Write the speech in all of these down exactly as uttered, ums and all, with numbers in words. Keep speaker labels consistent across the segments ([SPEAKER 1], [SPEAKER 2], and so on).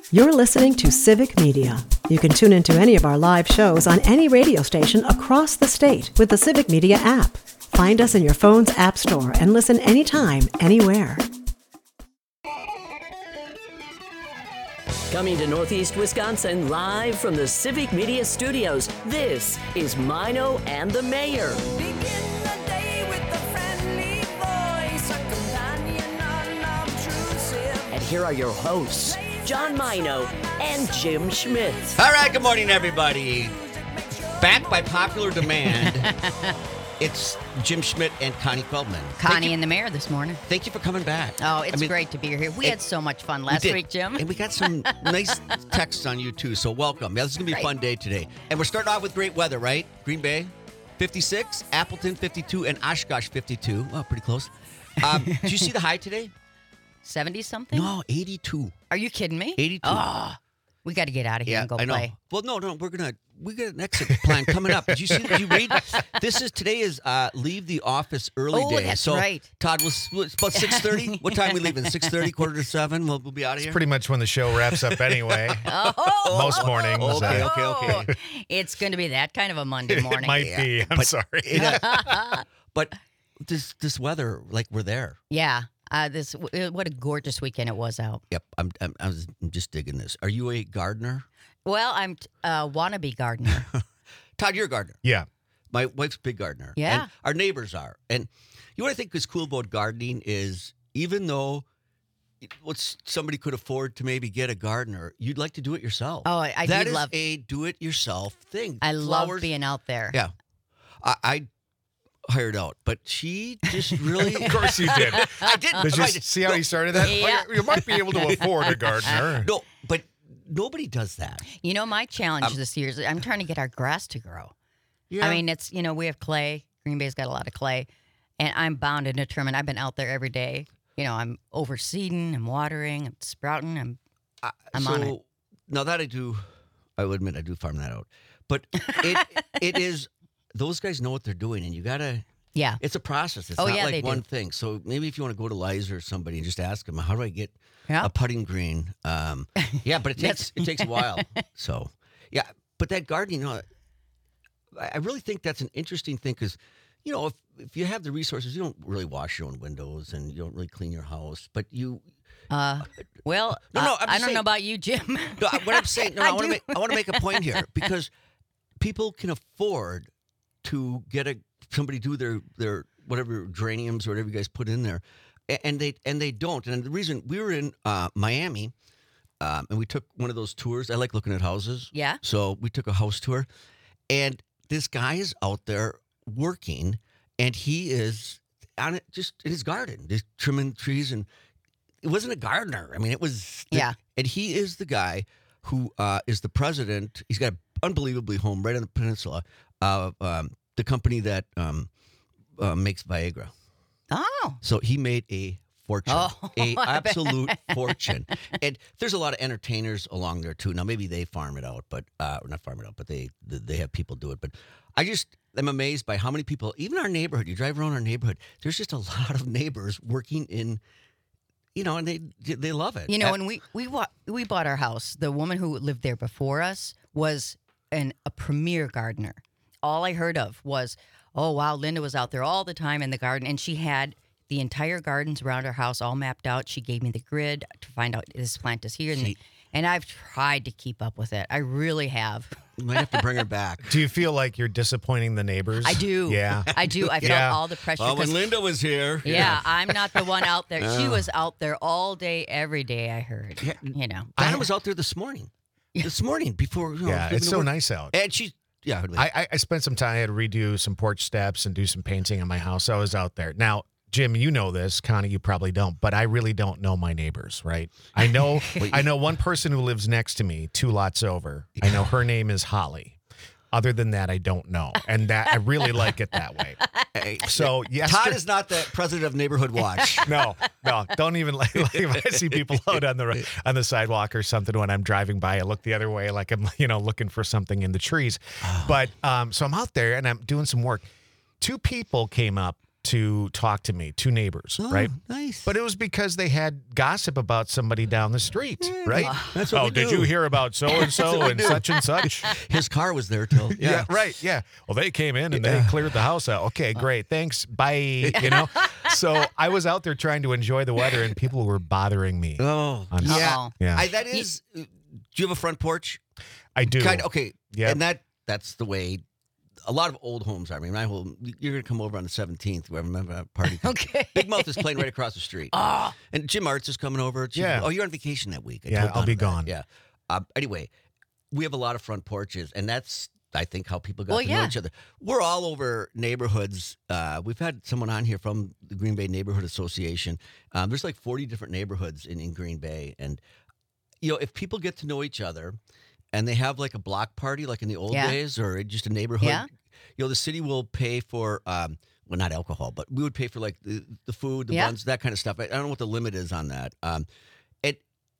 [SPEAKER 1] You're listening to Civic Media. You can tune into any of our live shows on any radio station across the state with the Civic Media app. Find us in your phone's app store and listen anytime, anywhere.
[SPEAKER 2] Coming to Northeast Wisconsin live from the Civic Media Studios, this is Mino and the Mayor.
[SPEAKER 3] Begin the day with a friendly voice, a companion unobtrusive.
[SPEAKER 2] And here are your hosts, John Mino and Jim Schmidt.
[SPEAKER 4] All right, good morning, everybody. Back by popular demand, it's Jim Schmidt and Connie Feldman.
[SPEAKER 5] Connie
[SPEAKER 4] you,
[SPEAKER 5] and the Mayor this morning.
[SPEAKER 4] Thank you for coming back.
[SPEAKER 5] Oh, it's
[SPEAKER 4] I mean,
[SPEAKER 5] great to be here. We
[SPEAKER 4] it,
[SPEAKER 5] had so much fun last
[SPEAKER 4] we
[SPEAKER 5] week, Jim.
[SPEAKER 4] And we got some nice texts on you, too, so welcome. Yeah, this is going to be a
[SPEAKER 5] Great.
[SPEAKER 4] fun day today. And we're starting off with great weather, right? Green Bay, fifty-six, Appleton, fifty-two, and Oshkosh, fifty-two. Well, pretty close. Um, did you see the high today?
[SPEAKER 5] seventy-something?
[SPEAKER 4] No, eighty-two.
[SPEAKER 5] Are you kidding me?
[SPEAKER 4] eighty-two.
[SPEAKER 5] Oh, we got to get out of here
[SPEAKER 4] Yeah,
[SPEAKER 5] and go
[SPEAKER 4] I know.
[SPEAKER 5] play.
[SPEAKER 4] Well, no, no, we're gonna we got an exit plan coming up. Did you see? Did you read? This is today is uh, leave the office early
[SPEAKER 5] Oh,
[SPEAKER 4] day.
[SPEAKER 5] that's
[SPEAKER 4] so,
[SPEAKER 5] right.
[SPEAKER 4] Todd, was it's about six thirty. What time we leaving? Six thirty, quarter to seven. We'll, we'll be out of here.
[SPEAKER 6] Pretty much when the show wraps up anyway.
[SPEAKER 5] Oh,
[SPEAKER 6] Most mornings.
[SPEAKER 4] Okay,
[SPEAKER 6] uh,
[SPEAKER 4] okay, okay.
[SPEAKER 5] It's going to be that kind of a Monday morning.
[SPEAKER 6] It might
[SPEAKER 4] Yeah,
[SPEAKER 6] be. I'm
[SPEAKER 4] but
[SPEAKER 6] sorry.
[SPEAKER 4] it, uh, but this this weather, like we're there.
[SPEAKER 5] Yeah. Uh, this what a gorgeous weekend it was out.
[SPEAKER 4] Yep, I'm I'm, I was, I'm just digging this. Are you a gardener,
[SPEAKER 5] Well, I'm a wannabe gardener.
[SPEAKER 4] Todd? You're a gardener.
[SPEAKER 6] Yeah.
[SPEAKER 4] My wife's a big gardener.
[SPEAKER 5] Yeah.
[SPEAKER 4] And our neighbors are. And you know what I think is cool about gardening is even though what's somebody could afford to maybe get a gardener, you'd like to do it yourself.
[SPEAKER 5] Oh, I, I
[SPEAKER 4] That
[SPEAKER 5] do
[SPEAKER 4] is
[SPEAKER 5] love.
[SPEAKER 4] a do-it-yourself thing.
[SPEAKER 5] I love
[SPEAKER 4] Flowers-
[SPEAKER 5] being out there.
[SPEAKER 4] Yeah. I, I hired out, but she just really...
[SPEAKER 6] Of course you did.
[SPEAKER 4] I didn't.
[SPEAKER 6] Did you
[SPEAKER 4] right.
[SPEAKER 6] see how he started that?
[SPEAKER 5] Yeah.
[SPEAKER 6] Well, you you might be able to afford a gardener.
[SPEAKER 4] No, but nobody does that.
[SPEAKER 5] You know, my challenge
[SPEAKER 4] Um,
[SPEAKER 5] this year is I'm trying to get our grass to grow.
[SPEAKER 4] Yeah.
[SPEAKER 5] I mean, it's, you know, we have clay. Green Bay's got a lot of clay. And I'm bound and determined. I've been out there every day. You know, I'm overseeding, I'm watering, I'm sprouting. I'm,
[SPEAKER 4] I,
[SPEAKER 5] I'm
[SPEAKER 4] so,
[SPEAKER 5] on it.
[SPEAKER 4] Now that I do, I will admit I do farm that out. But it it is, those guys know what they're doing, and you got to,
[SPEAKER 5] yeah.
[SPEAKER 4] it's a process. It's
[SPEAKER 5] Oh,
[SPEAKER 4] not
[SPEAKER 5] yeah,
[SPEAKER 4] like
[SPEAKER 5] they do.
[SPEAKER 4] one thing. So maybe if you want to go to Liza or somebody and just ask them, how do I get
[SPEAKER 5] Yeah.
[SPEAKER 4] a putting green? Um, yeah, but it takes it takes a while. So, yeah, but that gardening, you know, I I really think that's an interesting thing because, you know, if, if you have the resources, you don't really wash your own windows and you don't really clean your house, but you,
[SPEAKER 5] Uh, well,
[SPEAKER 4] No, no,
[SPEAKER 5] uh,
[SPEAKER 4] I'm
[SPEAKER 5] I
[SPEAKER 4] just
[SPEAKER 5] don't
[SPEAKER 4] saying-
[SPEAKER 5] know about you, Jim.
[SPEAKER 4] no, what I'm saying, no, I,
[SPEAKER 5] I
[SPEAKER 4] want to
[SPEAKER 5] do.
[SPEAKER 4] make I want to make a point here because people can afford to get a somebody do their their whatever geraniums or whatever you guys put in there, a- and they and they don't. And the reason we were in uh, Miami, um, and we took one of those tours. I like looking at houses.
[SPEAKER 5] Yeah.
[SPEAKER 4] So we took a house tour, and this guy is out there working, and he is on it just in his garden, just trimming trees, and it wasn't a gardener. I mean, it was the-
[SPEAKER 5] Yeah.
[SPEAKER 4] and he is the guy who uh, is the president. He's got an unbelievably home right on the peninsula of um, the company that um, uh, makes Viagra.
[SPEAKER 5] Oh.
[SPEAKER 4] So he made a fortune,
[SPEAKER 5] Oh,
[SPEAKER 4] a
[SPEAKER 5] I bet.
[SPEAKER 4] absolute fortune. And there's a lot of entertainers along there too. Now maybe they farm it out, but uh, or not farm it out, but they they have people do it. But I just am amazed by how many people, even our neighborhood. You drive around our neighborhood, there's just a lot of neighbors working in. You know, and they they love it.
[SPEAKER 5] You know,
[SPEAKER 4] Uh,
[SPEAKER 5] when we we bought we bought our house, the woman who lived there before us was an a premier gardener. All I heard of was, oh wow, Linda was out there all the time in the garden, and she had the entire gardens around her house all mapped out. She gave me the grid to find out this plant is here, and,
[SPEAKER 4] See-
[SPEAKER 5] and I've tried to keep up with it. I really have.
[SPEAKER 4] you might have to bring her back.
[SPEAKER 6] Do you feel like you're disappointing the neighbors?
[SPEAKER 5] I do.
[SPEAKER 6] Yeah.
[SPEAKER 5] I do. I felt
[SPEAKER 6] Yeah.
[SPEAKER 5] all the pressure.
[SPEAKER 4] Well, when
[SPEAKER 5] 'cause-
[SPEAKER 4] Linda was here,
[SPEAKER 5] yeah, I'm not the one out there. She
[SPEAKER 4] Yeah.
[SPEAKER 5] was out there all day, every day. I heard.
[SPEAKER 4] Yeah.
[SPEAKER 5] You know.
[SPEAKER 4] Donna was out there this morning. This morning before. You know,
[SPEAKER 6] Yeah,
[SPEAKER 4] leaving
[SPEAKER 6] it's
[SPEAKER 4] to
[SPEAKER 6] so
[SPEAKER 4] work.
[SPEAKER 6] nice out.
[SPEAKER 4] And she, yeah.
[SPEAKER 6] I, I, I spent some time. I had to redo some porch steps and do some painting on my house. I was out there. Now, Jim, you know this. Connie, you probably don't, but I really don't know my neighbors, right? I know I know one person who lives next to me, two lots over. I know her name is Holly. Other than that, I don't know. And that I really like it that way.
[SPEAKER 4] Hey,
[SPEAKER 6] So, yes.
[SPEAKER 4] Todd is not the president of Neighborhood Watch.
[SPEAKER 6] No, no, don't even like, like if I see people out on the on the sidewalk or something when I'm driving by, I look the other way like I'm, you know, looking for something in the trees. But um, so I'm out there and I'm doing some work. Two people came up to talk to me, two neighbors,
[SPEAKER 4] Oh,
[SPEAKER 6] right?
[SPEAKER 4] Nice.
[SPEAKER 6] But it was because they had gossip about somebody down the street, right?
[SPEAKER 4] That's what
[SPEAKER 6] oh,
[SPEAKER 4] we
[SPEAKER 6] did
[SPEAKER 4] do.
[SPEAKER 6] you hear about so and so and such and such?
[SPEAKER 4] His car was there till.
[SPEAKER 6] Yeah.
[SPEAKER 4] Yeah.
[SPEAKER 6] right. Yeah. Well, they came in and they cleared the house out. Okay, great. Thanks. Bye. You know? So I was out there trying to enjoy the weather and people were bothering me.
[SPEAKER 4] Oh,
[SPEAKER 6] I'm-
[SPEAKER 4] yeah.
[SPEAKER 5] Uh-oh.
[SPEAKER 6] Yeah.
[SPEAKER 4] I, that is. Do you have a front porch?
[SPEAKER 6] I do.
[SPEAKER 4] Kind okay.
[SPEAKER 6] Yep.
[SPEAKER 4] And that that's the way a lot of old homes are. I mean, my home, you're going to come over on the seventeenth. We remember that party.
[SPEAKER 5] Okay.
[SPEAKER 4] Big Mouth is playing right across the street.
[SPEAKER 5] Oh.
[SPEAKER 4] And Jim Arts is coming over. Jim-
[SPEAKER 6] Yeah.
[SPEAKER 4] Oh, you're on vacation that week. I
[SPEAKER 6] Yeah,
[SPEAKER 4] told
[SPEAKER 6] I'll
[SPEAKER 4] Donna
[SPEAKER 6] be
[SPEAKER 4] that.
[SPEAKER 6] gone.
[SPEAKER 4] Yeah. Um, anyway, we have a lot of front porches, and that's, I think, how people got
[SPEAKER 5] Well,
[SPEAKER 4] to know
[SPEAKER 5] yeah.
[SPEAKER 4] each other. We're all over neighborhoods. Uh, we've had someone on here from the Green Bay Neighborhood Association. Um, there's like forty different neighborhoods in, in Green Bay. And, you know, if people get to know each other and they have like a block party like in the old
[SPEAKER 5] Yeah.
[SPEAKER 4] days or just a neighborhood,
[SPEAKER 5] Yeah.
[SPEAKER 4] you know, the city will pay for, um, well, not alcohol, but we would pay for like the, the food, the
[SPEAKER 5] Yeah.
[SPEAKER 4] buns, that kind of stuff. I, I don't know what the limit is on that. Um, it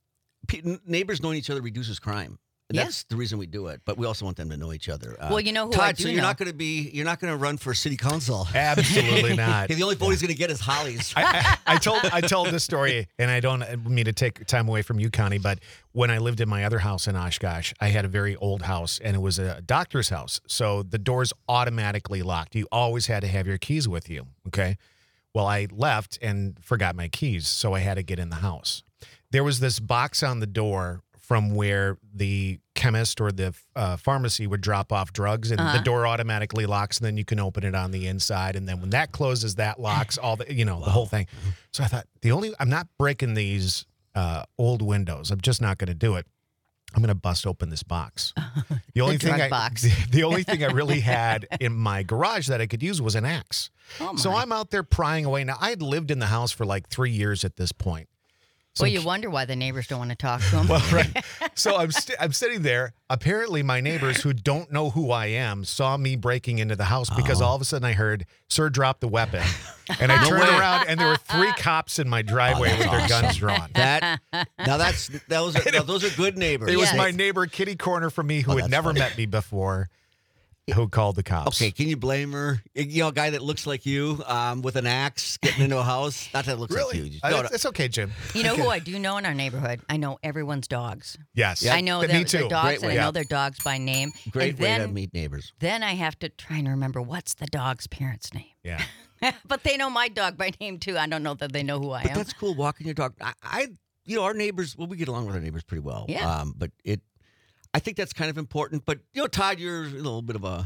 [SPEAKER 4] pe- neighbors knowing each other reduces crime. And
[SPEAKER 5] Yeah.
[SPEAKER 4] that's the reason we do it. But we also want them to know each other. Uh,
[SPEAKER 5] Well, you know who
[SPEAKER 4] Todd,
[SPEAKER 5] I do
[SPEAKER 4] so you're
[SPEAKER 5] know.
[SPEAKER 4] not going to be, you're not going to run for city council.
[SPEAKER 6] Absolutely not.
[SPEAKER 4] Okay, the only vote he's going to get is Holly's.
[SPEAKER 6] I, I, I told I told this story, and I don't mean to take time away from you, Connie, but when I lived in my other house in Oshkosh, I had a very old house, and it was a doctor's house. So the doors automatically locked. You always had to have your keys with you, okay? Well, I left and forgot my keys, so I had to get in the house. There was this box on the door from where the chemist or the uh, pharmacy would drop off drugs, and the door automatically locks, and then you can open it on the inside. And then when that closes, that locks all the, you know, the whole thing. So I thought, the only, I'm not breaking these uh, old windows. I'm just not going to do it. I'm going to bust open this box. The only thing
[SPEAKER 5] drug
[SPEAKER 6] I,
[SPEAKER 5] box.
[SPEAKER 6] The, the only thing I really had in my garage that I could use was an axe.
[SPEAKER 5] Oh,
[SPEAKER 6] So
[SPEAKER 5] my.
[SPEAKER 6] I'm out there prying away. Now I had lived in the house for like three years at this point. So
[SPEAKER 5] Well, you wonder why the neighbors don't want to talk to him.
[SPEAKER 6] well, right. So I'm st- I'm sitting there. Apparently, my neighbors who don't know who I am saw me breaking into the house because all of a sudden I heard, "Sir, drop the weapon," and I turned
[SPEAKER 4] way.
[SPEAKER 6] around and there were three cops in my driveway
[SPEAKER 4] that's
[SPEAKER 6] with their
[SPEAKER 4] awesome.
[SPEAKER 6] guns drawn.
[SPEAKER 4] That now that's those are now those are good neighbors.
[SPEAKER 6] It was
[SPEAKER 5] Yes.
[SPEAKER 6] my neighbor kitty corner from me who
[SPEAKER 4] Oh,
[SPEAKER 6] had
[SPEAKER 4] that's
[SPEAKER 6] never
[SPEAKER 4] funny.
[SPEAKER 6] met me before, who called the cops.
[SPEAKER 4] Okay, can you blame her? You know, a guy that looks like you um, with an axe getting into a house. Not that it looks
[SPEAKER 6] Really?
[SPEAKER 4] like you.
[SPEAKER 6] Uh,
[SPEAKER 4] No,
[SPEAKER 6] it's,
[SPEAKER 4] no.
[SPEAKER 6] it's okay, Jim.
[SPEAKER 5] You know who I do know in our neighborhood? I know everyone's dogs.
[SPEAKER 6] Yes.
[SPEAKER 5] I know
[SPEAKER 6] But
[SPEAKER 5] their,
[SPEAKER 6] me too.
[SPEAKER 5] their dogs,
[SPEAKER 4] Great
[SPEAKER 5] and
[SPEAKER 4] way.
[SPEAKER 5] I know
[SPEAKER 6] Yeah.
[SPEAKER 5] their dogs by name.
[SPEAKER 4] Great
[SPEAKER 5] and
[SPEAKER 4] way
[SPEAKER 5] then,
[SPEAKER 4] to meet neighbors.
[SPEAKER 5] Then I have to try and remember what's the dog's parent's name.
[SPEAKER 6] Yeah.
[SPEAKER 5] But they know my dog by name too. I don't know that they know who I
[SPEAKER 4] But
[SPEAKER 5] am.
[SPEAKER 4] that's cool. Walking your dog. I, I, you know, our neighbors. Well, we get along with our neighbors pretty well.
[SPEAKER 5] Yeah.
[SPEAKER 4] Um, but it, I think that's kind of important. But you know, Todd, you're a little bit of a.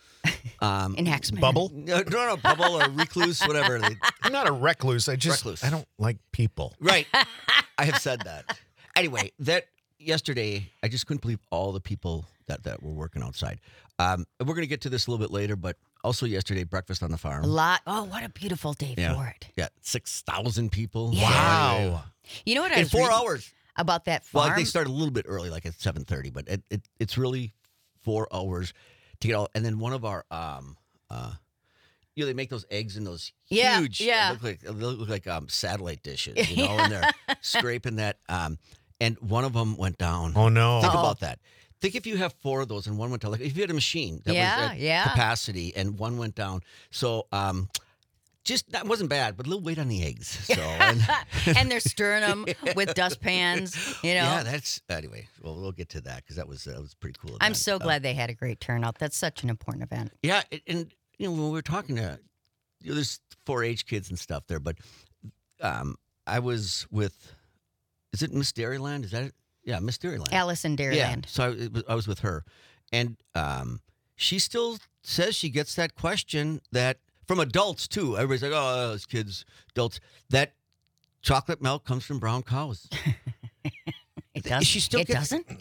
[SPEAKER 4] Um,
[SPEAKER 5] In Hacksman.
[SPEAKER 6] Bubble.
[SPEAKER 4] no, no, no, bubble or recluse, whatever. They,
[SPEAKER 6] I'm not a recluse. I just
[SPEAKER 4] Recluse.
[SPEAKER 6] I don't like people.
[SPEAKER 4] right. I have said that. Anyway, that yesterday, I just couldn't believe all the people that, that were working outside. Um, and we're going to get to this a little bit later, but also yesterday, breakfast on the farm.
[SPEAKER 5] A lot. Oh, what a beautiful day
[SPEAKER 4] Yeah.
[SPEAKER 5] for it.
[SPEAKER 4] Yeah, six thousand people.
[SPEAKER 5] Yeah.
[SPEAKER 6] Wow.
[SPEAKER 5] You know what I
[SPEAKER 4] In
[SPEAKER 5] was
[SPEAKER 4] four
[SPEAKER 5] reading
[SPEAKER 4] hours.
[SPEAKER 5] about that
[SPEAKER 4] Well,
[SPEAKER 5] farm?
[SPEAKER 4] they started a little bit early, like at seven thirty, but it, it it's really four hours to get all. And then one of our, um, uh, you know, they make those eggs in those
[SPEAKER 5] Yeah,
[SPEAKER 4] huge,
[SPEAKER 5] yeah.
[SPEAKER 4] They look like they look like um, satellite dishes, you know, and they're scraping that. Um, and one of them went down.
[SPEAKER 6] Oh no.
[SPEAKER 4] Think
[SPEAKER 5] Uh-oh.
[SPEAKER 4] about that. Think if you have four of those and one went down, like if you had a machine that
[SPEAKER 5] Yeah,
[SPEAKER 4] was at
[SPEAKER 5] yeah.
[SPEAKER 4] capacity and one went down. So, um, just that wasn't bad, but a little weight on the eggs. So, and,
[SPEAKER 5] and they're stirring them with dustpans. You know,
[SPEAKER 4] yeah, that's anyway. Well, we'll get to that because that was that was pretty cool.
[SPEAKER 5] I'm
[SPEAKER 4] event.
[SPEAKER 5] so
[SPEAKER 4] Uh,
[SPEAKER 5] glad they had a great turnout. That's such an important event.
[SPEAKER 4] Yeah, and, and you know when we were talking to, you know, there's four H kids and stuff there, but um, I was with, is it Miss Dairyland? Is that it? Yeah, Miss Dairyland.
[SPEAKER 5] Alice in Dairyland.
[SPEAKER 4] Yeah, so I, it was, I was with her, and um, she still says she gets that question that from adults too. Everybody's like, "Oh, those kids, adults." That chocolate milk comes from brown cows.
[SPEAKER 5] It does.
[SPEAKER 4] She still
[SPEAKER 5] it
[SPEAKER 4] gets,
[SPEAKER 5] doesn't.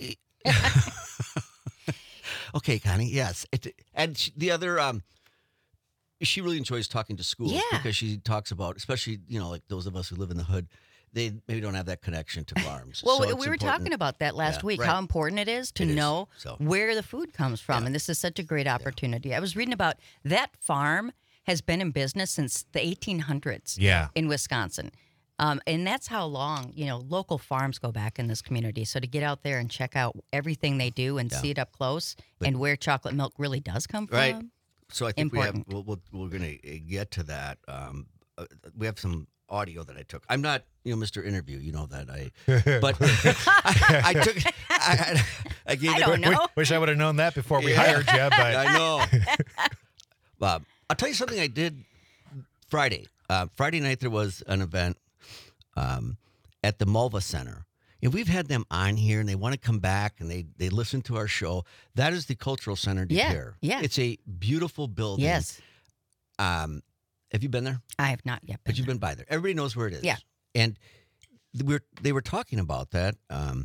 [SPEAKER 4] Okay, Connie. Yes, it, and she, the other, um, she really enjoys talking to schools
[SPEAKER 5] Yeah.
[SPEAKER 4] because she talks about, especially you know, like those of us who live in the hood, they maybe don't have that connection to farms.
[SPEAKER 5] Well,
[SPEAKER 4] So
[SPEAKER 5] we
[SPEAKER 4] it's
[SPEAKER 5] we were
[SPEAKER 4] important.
[SPEAKER 5] talking about that last
[SPEAKER 4] Yeah,
[SPEAKER 5] week.
[SPEAKER 4] right.
[SPEAKER 5] How important it is to
[SPEAKER 4] It is,
[SPEAKER 5] know
[SPEAKER 4] so.
[SPEAKER 5] where the food comes from,
[SPEAKER 4] Yeah.
[SPEAKER 5] and this is such a great opportunity. I was reading about that farm has been in business since the eighteen hundreds.
[SPEAKER 6] Yeah.
[SPEAKER 5] in Wisconsin. Um, and that's how long, you know, local farms go back in this community. So to get out there and check out everything they do and
[SPEAKER 4] Yeah.
[SPEAKER 5] see it up close and where chocolate milk really does come from.
[SPEAKER 4] Right. So I think
[SPEAKER 5] Important.
[SPEAKER 4] we have. We'll, we'll, we're going to get to that. Um, uh, we have some audio that I took. I'm not, you know, Mister Interview. You know that I. But I, I took. I, I gave.
[SPEAKER 5] I
[SPEAKER 4] it-
[SPEAKER 5] don't know.
[SPEAKER 6] Wish I would have known that before we
[SPEAKER 4] Yeah.
[SPEAKER 6] hired you, but
[SPEAKER 4] I know. Bob, I'll tell you something I did Friday. Uh, Friday night there was an event um, at the Mulva Center. And we've had them on here, and they want to come back, and they, they listen to our show. That is the Cultural Center de
[SPEAKER 5] Yeah,
[SPEAKER 4] Pere.
[SPEAKER 5] yeah.
[SPEAKER 4] It's a beautiful building.
[SPEAKER 5] Yes.
[SPEAKER 4] Um, have you been there?
[SPEAKER 5] I have not yet been.
[SPEAKER 4] But you've been by there. Everybody knows where it is.
[SPEAKER 5] Yeah.
[SPEAKER 4] And th- we're, they were talking about that. Um,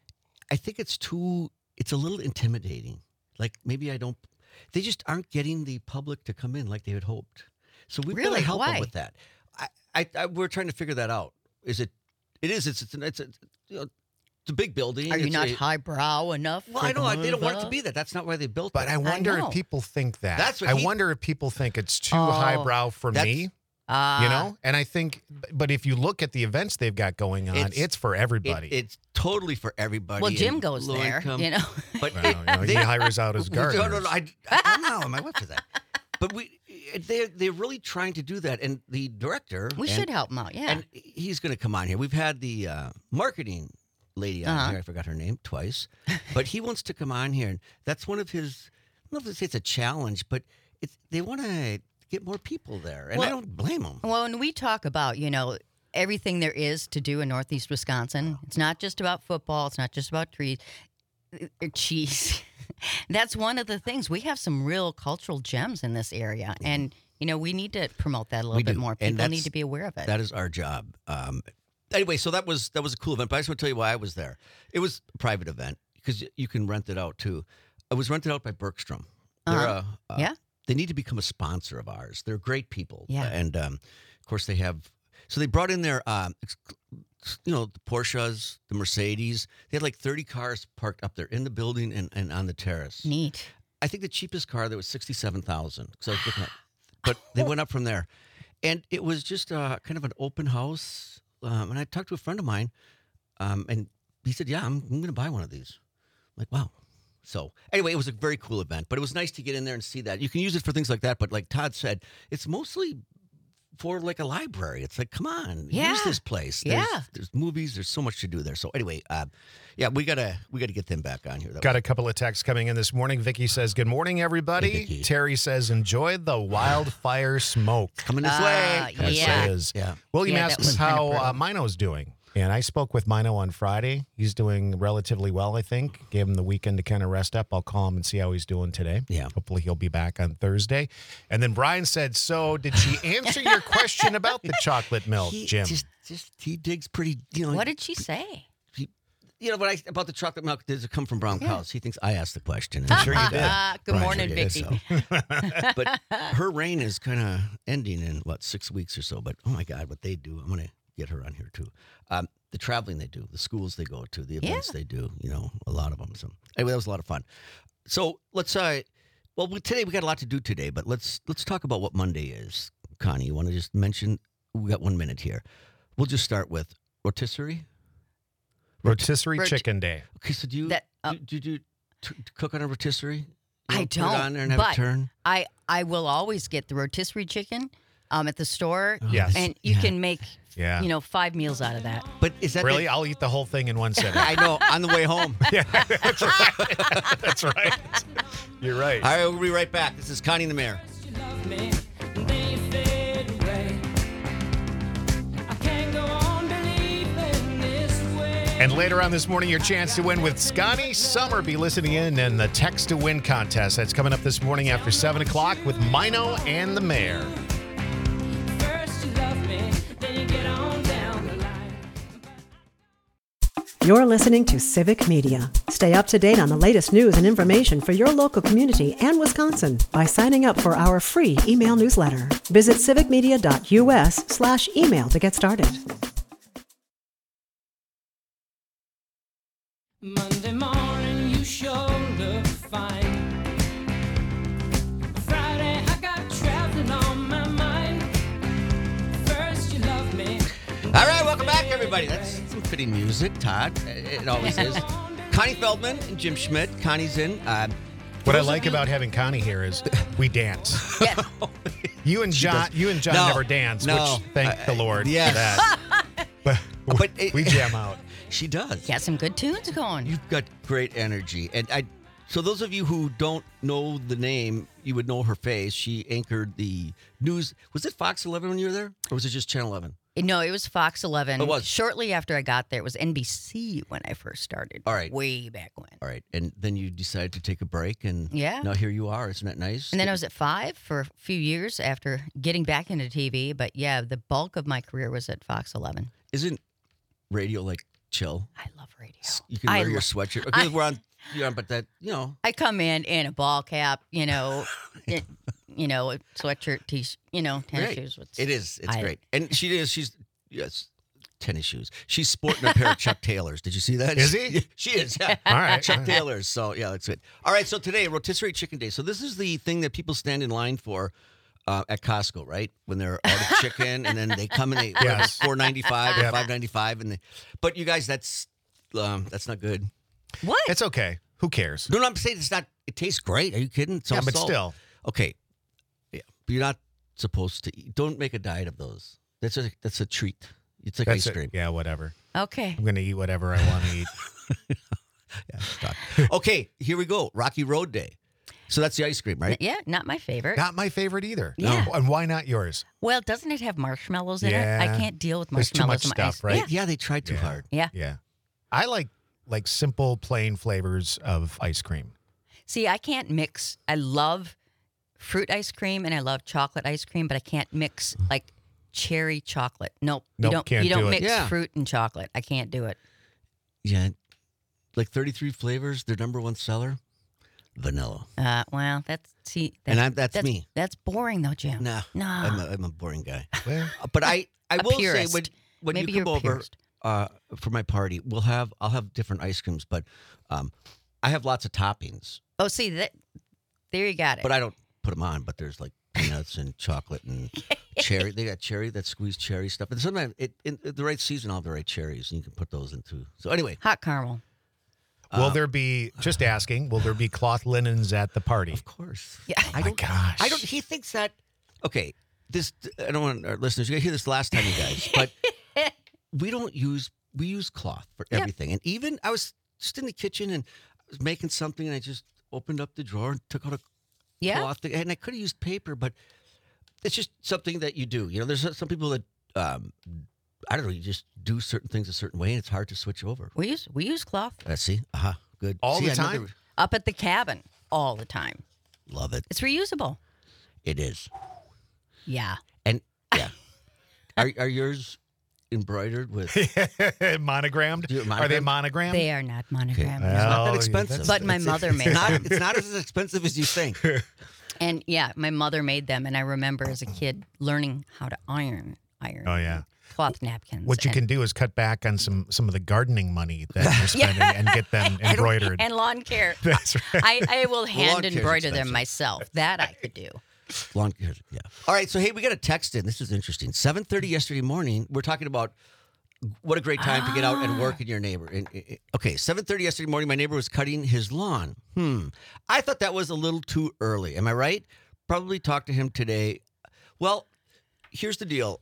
[SPEAKER 4] I think it's too, it's a little intimidating. Like maybe I don't, they just aren't getting the public to come in like they had hoped. So we've got
[SPEAKER 5] Really?
[SPEAKER 4] to help
[SPEAKER 5] Why?
[SPEAKER 4] them with that. I, I, I, we're trying to figure that out. Is it, it is, it's, it's, it's, it's, you know, it's a big building.
[SPEAKER 5] Are you
[SPEAKER 4] It's
[SPEAKER 5] not
[SPEAKER 4] a-
[SPEAKER 5] highbrow enough?
[SPEAKER 4] Well,
[SPEAKER 5] for
[SPEAKER 4] I know I- they don't want it to
[SPEAKER 5] Mulva?
[SPEAKER 4] be that. That's not why they built
[SPEAKER 6] but
[SPEAKER 4] it.
[SPEAKER 6] I wonder
[SPEAKER 5] know.
[SPEAKER 6] if people think that.
[SPEAKER 4] That's what
[SPEAKER 6] I
[SPEAKER 4] he-
[SPEAKER 6] wonder if people think it's too
[SPEAKER 5] Oh.
[SPEAKER 6] highbrow for
[SPEAKER 4] That's-
[SPEAKER 6] me.
[SPEAKER 5] Ah.
[SPEAKER 6] You know, and I think, but if you look at the events they've got going on, it's,
[SPEAKER 4] It's-
[SPEAKER 6] for
[SPEAKER 4] It-
[SPEAKER 6] everybody.
[SPEAKER 4] it's totally for everybody.
[SPEAKER 5] Well, Jim
[SPEAKER 4] and
[SPEAKER 5] goes
[SPEAKER 4] low
[SPEAKER 5] there,
[SPEAKER 4] income.
[SPEAKER 5] you know.
[SPEAKER 4] But
[SPEAKER 6] Well,
[SPEAKER 4] it-
[SPEAKER 6] you know, he
[SPEAKER 4] they-
[SPEAKER 6] hires out his
[SPEAKER 4] No,
[SPEAKER 6] gardeners.
[SPEAKER 4] no, no. I, I don't know. My wife does that. But we, they're they're really trying to do that, and the director.
[SPEAKER 5] We
[SPEAKER 4] and,
[SPEAKER 5] should help him out. Yeah.
[SPEAKER 4] And he's going to come on here. We've had the uh, marketing lady on
[SPEAKER 5] Uh-huh.
[SPEAKER 4] here. I forgot her name twice, but he wants to come on here, and that's one of his. I don't know if it's a challenge, but it's they want to get more people there, and I
[SPEAKER 5] Well-
[SPEAKER 4] don't blame them.
[SPEAKER 5] Well, when we talk about, you know, everything there is to do in Northeast Wisconsin, it's not just about football, it's not just about trees, uh, cheese. That's one of the things. We have some real cultural gems in this area, and you know, we need to promote that a little
[SPEAKER 4] We
[SPEAKER 5] bit
[SPEAKER 4] do,
[SPEAKER 5] more.
[SPEAKER 4] and
[SPEAKER 5] People
[SPEAKER 4] that's-
[SPEAKER 5] need to be aware of it.
[SPEAKER 4] That is our job. Um, anyway, so that was that was a cool event. But I just want to tell you why I was there. It was a private event because you can rent it out too. It was rented out by Bergstrom. They're
[SPEAKER 5] Uh-huh.
[SPEAKER 4] a, uh,
[SPEAKER 5] Yeah.
[SPEAKER 4] They need to become a sponsor of ours. They're great people.
[SPEAKER 5] Yeah.
[SPEAKER 4] And um, of course they have. So they brought in their, um, ex- you know, the Porsches, the Mercedes. They had like thirty cars parked up there in the building and, and on the terrace.
[SPEAKER 5] Neat.
[SPEAKER 4] I think the cheapest car there was sixty-seven thousand. So I was looking at, but they went up from there, and it was just uh, kind of an open house. Um, and I talked to a friend of mine, um, and he said, "Yeah, I'm, I'm going to buy one of these." I'm like, wow. So anyway, it was a very cool event, but it was nice to get in there and see that. You can use it for things like that, but like Todd said, it's mostly for like a library. It's like, come on,
[SPEAKER 5] Yeah.
[SPEAKER 4] use this place.
[SPEAKER 5] Yeah.
[SPEAKER 4] There's, there's movies. There's so much to do there. So anyway, uh, yeah, we gotta we gotta get them back on here. That
[SPEAKER 6] Got a couple of texts coming in this morning. Vicky says, "Good morning, everybody."
[SPEAKER 4] Hey, Vicky.
[SPEAKER 6] Terry says, "Enjoy the wildfire smoke."
[SPEAKER 4] coming this
[SPEAKER 5] Ah,
[SPEAKER 4] way.
[SPEAKER 5] yeah.
[SPEAKER 6] Yes, it is.
[SPEAKER 4] Yeah.
[SPEAKER 6] William
[SPEAKER 5] Yeah, that
[SPEAKER 6] asks
[SPEAKER 5] was kinda
[SPEAKER 6] how
[SPEAKER 5] brutal.
[SPEAKER 6] uh, Mino's doing. And I spoke with Mino on Friday. He's doing relatively well, I think. Gave him the weekend to kind of rest up. I'll call him and see how he's doing today.
[SPEAKER 4] Yeah.
[SPEAKER 6] Hopefully he'll be back on Thursday. And then Brian said, "So did she answer your question about the chocolate milk,
[SPEAKER 4] He
[SPEAKER 6] Jim?"
[SPEAKER 4] just just he digs pretty. You know.
[SPEAKER 5] What did she say?
[SPEAKER 4] he, you know what I about the chocolate milk? Does it come from brown cows? He thinks I asked the question. And I'm sure you did.
[SPEAKER 5] Good
[SPEAKER 4] Brian
[SPEAKER 5] morning,
[SPEAKER 4] sure did,
[SPEAKER 5] Vicky.
[SPEAKER 4] so. But her reign is kind of ending in what six weeks or so. But oh my God, what they do! I'm gonna get her on here too. Um, the traveling they do, the schools they go to, the events
[SPEAKER 5] Yeah.
[SPEAKER 4] they do. You know, a lot of them. So anyway, that was a lot of fun. So let's. Uh, well, we, today we got a lot to do today, but let's let's talk about what Monday is. Connie, you want to just mention? We got one minute here. We'll just start with rotisserie.
[SPEAKER 6] Rotisserie
[SPEAKER 5] Rot-
[SPEAKER 6] Chicken Day.
[SPEAKER 4] Okay, so do you
[SPEAKER 5] That, uh,
[SPEAKER 4] do, do you do t- t- cook on a rotisserie? You
[SPEAKER 5] I
[SPEAKER 4] know, Put
[SPEAKER 5] don't,
[SPEAKER 4] it on there and have
[SPEAKER 5] but
[SPEAKER 4] it turn.
[SPEAKER 5] I I will always get the rotisserie chicken um, at the store,
[SPEAKER 6] Yes.
[SPEAKER 5] and you
[SPEAKER 4] Yeah.
[SPEAKER 5] can make
[SPEAKER 6] Yeah.
[SPEAKER 5] you know five meals out of that.
[SPEAKER 4] But is that
[SPEAKER 6] Really?
[SPEAKER 4] the-
[SPEAKER 6] I'll eat the whole thing in one sitting.
[SPEAKER 4] I know. On the way home.
[SPEAKER 6] Yeah, that's right. That's right. You're right.
[SPEAKER 4] All right, we'll be right back. This is Connie and the Mayor.
[SPEAKER 3] You love me, then you fade away. I can't go on believing this way.
[SPEAKER 6] And later on this morning, your chance to win with Scotty Summer. Be listening in in the Text to Win contest. That's coming up this morning after seven o'clock with Mino and the Mayor.
[SPEAKER 3] First you love me, then you get on down the line.
[SPEAKER 1] You're listening to Civic Media. Stay up to date on the latest news and information for your local community and Wisconsin by signing up for our free email newsletter. Visit civicmedia.us slash email to get started.
[SPEAKER 3] Monday morning, you sure look fine. Friday, I got traveling on my mind. First you love me.
[SPEAKER 4] All right, welcome back, everybody. That's some fitting music, Todd. It always is. Connie Feldman and Jim Schmidt. Connie's in. Uh,
[SPEAKER 6] What I
[SPEAKER 4] those of
[SPEAKER 6] like
[SPEAKER 4] you-
[SPEAKER 6] about having Connie here is we dance.
[SPEAKER 5] Yeah.
[SPEAKER 6] You and John,
[SPEAKER 4] does.
[SPEAKER 6] you and John
[SPEAKER 4] No,
[SPEAKER 6] never dance,
[SPEAKER 4] no.
[SPEAKER 6] which thank
[SPEAKER 4] I-
[SPEAKER 6] the Lord
[SPEAKER 4] yes.
[SPEAKER 6] for that. But,
[SPEAKER 4] But it-
[SPEAKER 6] we jam out.
[SPEAKER 4] She does.
[SPEAKER 5] Got some good tunes going.
[SPEAKER 4] You've got great energy, and I. So those of you who don't know the name, you would know her face. She anchored the news. Was it Fox eleven when you were there, or was it just Channel eleven?
[SPEAKER 5] No, it was Fox eleven.
[SPEAKER 4] It was.
[SPEAKER 5] Shortly after I got there, it was N B C when I first started.
[SPEAKER 4] All right.
[SPEAKER 5] Way back when.
[SPEAKER 4] All right, and then you decided to take a break, and
[SPEAKER 5] Yeah.
[SPEAKER 4] now here you are. Isn't that nice?
[SPEAKER 5] And then I was at five for a few years after getting back into T V. But yeah, the bulk of my career was at Fox eleven.
[SPEAKER 4] Isn't radio like chill?
[SPEAKER 5] I love radio.
[SPEAKER 4] You can
[SPEAKER 5] I
[SPEAKER 4] wear your
[SPEAKER 5] lo-
[SPEAKER 4] sweatshirt.
[SPEAKER 5] I-
[SPEAKER 4] Okay, we're on. Yeah, but that you know.
[SPEAKER 5] I come in in a ball cap, you know, it, you know, a sweatshirt, t you know, tennis
[SPEAKER 4] Great.
[SPEAKER 5] shoes. With,
[SPEAKER 4] It is. It's
[SPEAKER 5] I-
[SPEAKER 4] great, and she is. She's yes. Tennis shoes. She's sporting a pair of Chuck Taylors. Did you see that?
[SPEAKER 6] Is he?
[SPEAKER 4] She is. Yeah.
[SPEAKER 6] All right.
[SPEAKER 4] Chuck
[SPEAKER 6] all right.
[SPEAKER 4] Taylors. So yeah, that's good. All right. So today, rotisserie chicken day. So this is the thing that people stand in line for uh, at Costco, right? When they're out of chicken, and then they come and they
[SPEAKER 6] Yes.
[SPEAKER 4] four ninety five or
[SPEAKER 6] Yep.
[SPEAKER 4] five ninety five, and they, but you guys, that's um, that's not good.
[SPEAKER 5] what?
[SPEAKER 6] It's okay. Who cares?
[SPEAKER 4] No, no, I'm saying it's not. It tastes great. Are you kidding? It's
[SPEAKER 6] Yeah,
[SPEAKER 4] all
[SPEAKER 6] but
[SPEAKER 4] salt.
[SPEAKER 6] still.
[SPEAKER 4] Okay. Yeah, but you're not supposed to eat. Don't make a diet of those. That's a that's a treat. It's like
[SPEAKER 6] That's
[SPEAKER 4] ice cream.
[SPEAKER 6] it. Yeah, whatever.
[SPEAKER 5] Okay.
[SPEAKER 6] I'm going to eat whatever I want to eat.
[SPEAKER 4] Yeah, stop. Okay, here we go. Rocky Road Day. So that's the ice cream, right?
[SPEAKER 5] Yeah, not my favorite.
[SPEAKER 6] Not my favorite either.
[SPEAKER 5] Yeah.
[SPEAKER 6] No. And why not yours?
[SPEAKER 5] Well, doesn't it have marshmallows in
[SPEAKER 6] Yeah.
[SPEAKER 5] it? I can't deal with
[SPEAKER 6] There's too
[SPEAKER 5] marshmallows
[SPEAKER 6] much
[SPEAKER 5] in my
[SPEAKER 6] stuff,
[SPEAKER 5] ice.
[SPEAKER 6] right?
[SPEAKER 5] Yeah.
[SPEAKER 4] Yeah, they tried too
[SPEAKER 6] Yeah.
[SPEAKER 4] hard.
[SPEAKER 5] Yeah.
[SPEAKER 6] Yeah. I like like simple, plain flavors of ice cream.
[SPEAKER 5] See, I can't mix. I love fruit ice cream and I love chocolate ice cream, but I can't mix like cherry chocolate. Nope.
[SPEAKER 6] Nope,
[SPEAKER 5] you don't
[SPEAKER 6] can't
[SPEAKER 5] you don't
[SPEAKER 6] do it.
[SPEAKER 5] mix
[SPEAKER 4] Yeah.
[SPEAKER 5] fruit and chocolate. I can't do it.
[SPEAKER 4] Yeah, like thirty-three flavors. Their number one seller, vanilla.
[SPEAKER 5] Uh, well, that's see that's,
[SPEAKER 4] And I'm- that's me.
[SPEAKER 5] That's boring though, Jim.
[SPEAKER 4] Nah,
[SPEAKER 5] No.
[SPEAKER 4] I'm a, I'm a boring guy.
[SPEAKER 6] Well,
[SPEAKER 4] Uh, But I, I
[SPEAKER 5] A
[SPEAKER 4] will
[SPEAKER 5] purist.
[SPEAKER 4] say when when
[SPEAKER 5] Maybe
[SPEAKER 4] you come
[SPEAKER 5] you're a
[SPEAKER 4] over
[SPEAKER 5] purist.
[SPEAKER 4] uh, for my party, we'll have I'll have different ice creams, but um, I have lots of toppings.
[SPEAKER 5] Oh, see that there you got it.
[SPEAKER 4] But I don't put them on. But there's like peanuts and chocolate and cherry. They got cherry, that squeezed cherry stuff. And sometimes it, in the right season, I'll have the right cherries, and you can put those into. So anyway,
[SPEAKER 5] Hot caramel.
[SPEAKER 6] will
[SPEAKER 4] Uh,
[SPEAKER 6] there be, just asking, will there be cloth linens at the party?
[SPEAKER 4] of course.
[SPEAKER 5] Yeah.
[SPEAKER 4] I
[SPEAKER 6] Oh my
[SPEAKER 4] don't.
[SPEAKER 6] gosh.
[SPEAKER 4] I don't. He thinks that. Okay, this. I don't want our listeners. You gotta hear this last time, you guys. But we don't use. We use cloth for
[SPEAKER 5] Yeah.
[SPEAKER 4] everything. And even I was just in the kitchen and I was making something, and I just opened up the drawer and took out a
[SPEAKER 5] Yeah.
[SPEAKER 4] cloth, thing, and I could have used paper, but it's just something that you do. You know, there's some people that um, I don't know. You just do certain things a certain way, and it's hard to switch over.
[SPEAKER 5] We use we use cloth
[SPEAKER 4] Uh, see, uh huh, good.
[SPEAKER 6] All
[SPEAKER 4] See,
[SPEAKER 6] the
[SPEAKER 4] I
[SPEAKER 6] time?
[SPEAKER 4] never-
[SPEAKER 5] up at the cabin all the time.
[SPEAKER 4] Love it.
[SPEAKER 5] It's reusable.
[SPEAKER 4] It is,
[SPEAKER 5] Yeah.
[SPEAKER 4] and yeah. are are yours embroidered with?
[SPEAKER 6] Monogrammed?
[SPEAKER 4] Do it
[SPEAKER 6] Are they
[SPEAKER 4] monogrammed?
[SPEAKER 6] monogrammed?
[SPEAKER 5] They are not monogrammed.
[SPEAKER 6] Okay.
[SPEAKER 5] no.
[SPEAKER 4] It's not that
[SPEAKER 6] Oh,
[SPEAKER 4] expensive.
[SPEAKER 5] But my mother made
[SPEAKER 4] It's not,
[SPEAKER 5] them.
[SPEAKER 4] it's not as expensive as you think.
[SPEAKER 5] And yeah, my mother made them. And I remember as a kid learning how to iron, iron
[SPEAKER 6] Oh, yeah.
[SPEAKER 5] cloth napkins.
[SPEAKER 6] What you
[SPEAKER 5] and,
[SPEAKER 6] can do is cut back on some some of the gardening money that you're spending and get them embroidered.
[SPEAKER 5] And lawn care.
[SPEAKER 6] That's right.
[SPEAKER 5] I, I will hand
[SPEAKER 4] care's
[SPEAKER 5] embroider them
[SPEAKER 4] expensive.
[SPEAKER 5] myself. That I could do.
[SPEAKER 4] Long, yeah. All right. So hey, we got a text in. This is interesting. seven thirty yesterday morning. We're talking about what a great time to get out and work in your neighbor. And, uh, okay, seven thirty yesterday morning. My neighbor was cutting his lawn. Hmm. I thought that was a little too early. Am I right? Probably talk to him today. Well, here's the deal.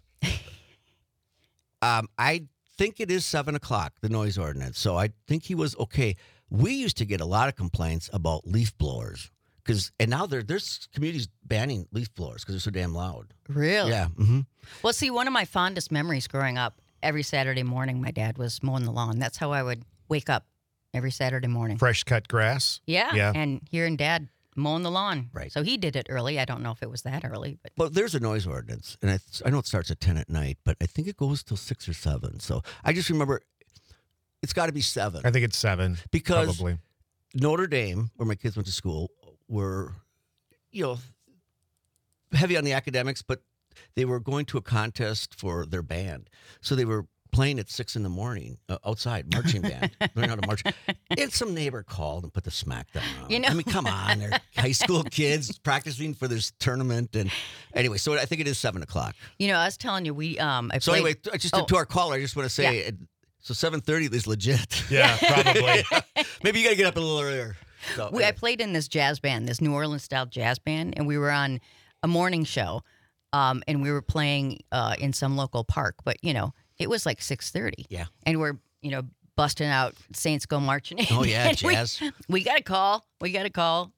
[SPEAKER 4] Um, I think it is seven o'clock, the noise ordinance. So I think he was okay. We used to get a lot of complaints about leaf blowers. Cause, and now there, there's communities banning leaf blowers because they're so damn loud.
[SPEAKER 5] Really?
[SPEAKER 4] Yeah. Mm-hmm.
[SPEAKER 5] Well, see, one of my fondest memories growing up, every Saturday morning, my dad was mowing the lawn. That's how I would wake up every Saturday morning.
[SPEAKER 6] Fresh cut grass.
[SPEAKER 5] Yeah.
[SPEAKER 6] Yeah.
[SPEAKER 5] And hearing dad mowing the lawn.
[SPEAKER 4] Right.
[SPEAKER 5] So he did it early. I don't know if it was that early, but
[SPEAKER 4] But there's a noise ordinance, and I, I know it starts at ten at night, but I think it goes till six or seven. So I just remember it's got to be seven
[SPEAKER 6] I think it's seven.
[SPEAKER 4] because
[SPEAKER 6] Probably.
[SPEAKER 4] Notre Dame, where my kids went to school, were, you know, heavy on the academics, but they were going to a contest for their band. So they were playing at six in the morning uh, outside, marching band, learning how to march. And some neighbor called and put the smackdown on.
[SPEAKER 5] You know-
[SPEAKER 4] I mean, come on. They're high school kids practicing for this tournament. And anyway, so I think it is seven o'clock.
[SPEAKER 5] you know, I was telling you, we um, I
[SPEAKER 4] So
[SPEAKER 5] played,
[SPEAKER 4] anyway, t- just
[SPEAKER 5] Oh.
[SPEAKER 4] to our caller, I just want to say, uh, so seven thirty is legit.
[SPEAKER 6] Yeah, probably.
[SPEAKER 4] Maybe you got to get up a little earlier. So,
[SPEAKER 5] we, I
[SPEAKER 4] anyway.
[SPEAKER 5] played in this jazz band, this New Orleans style jazz band, and we were on a morning show, um, and we were playing uh, in some local park. But you know, it was like six thirty.
[SPEAKER 4] Yeah.
[SPEAKER 5] and we're you know busting out "Saints Go Marching In."
[SPEAKER 4] Oh, yeah,
[SPEAKER 5] And we-
[SPEAKER 4] jazz.
[SPEAKER 5] We, got a call. We got a call.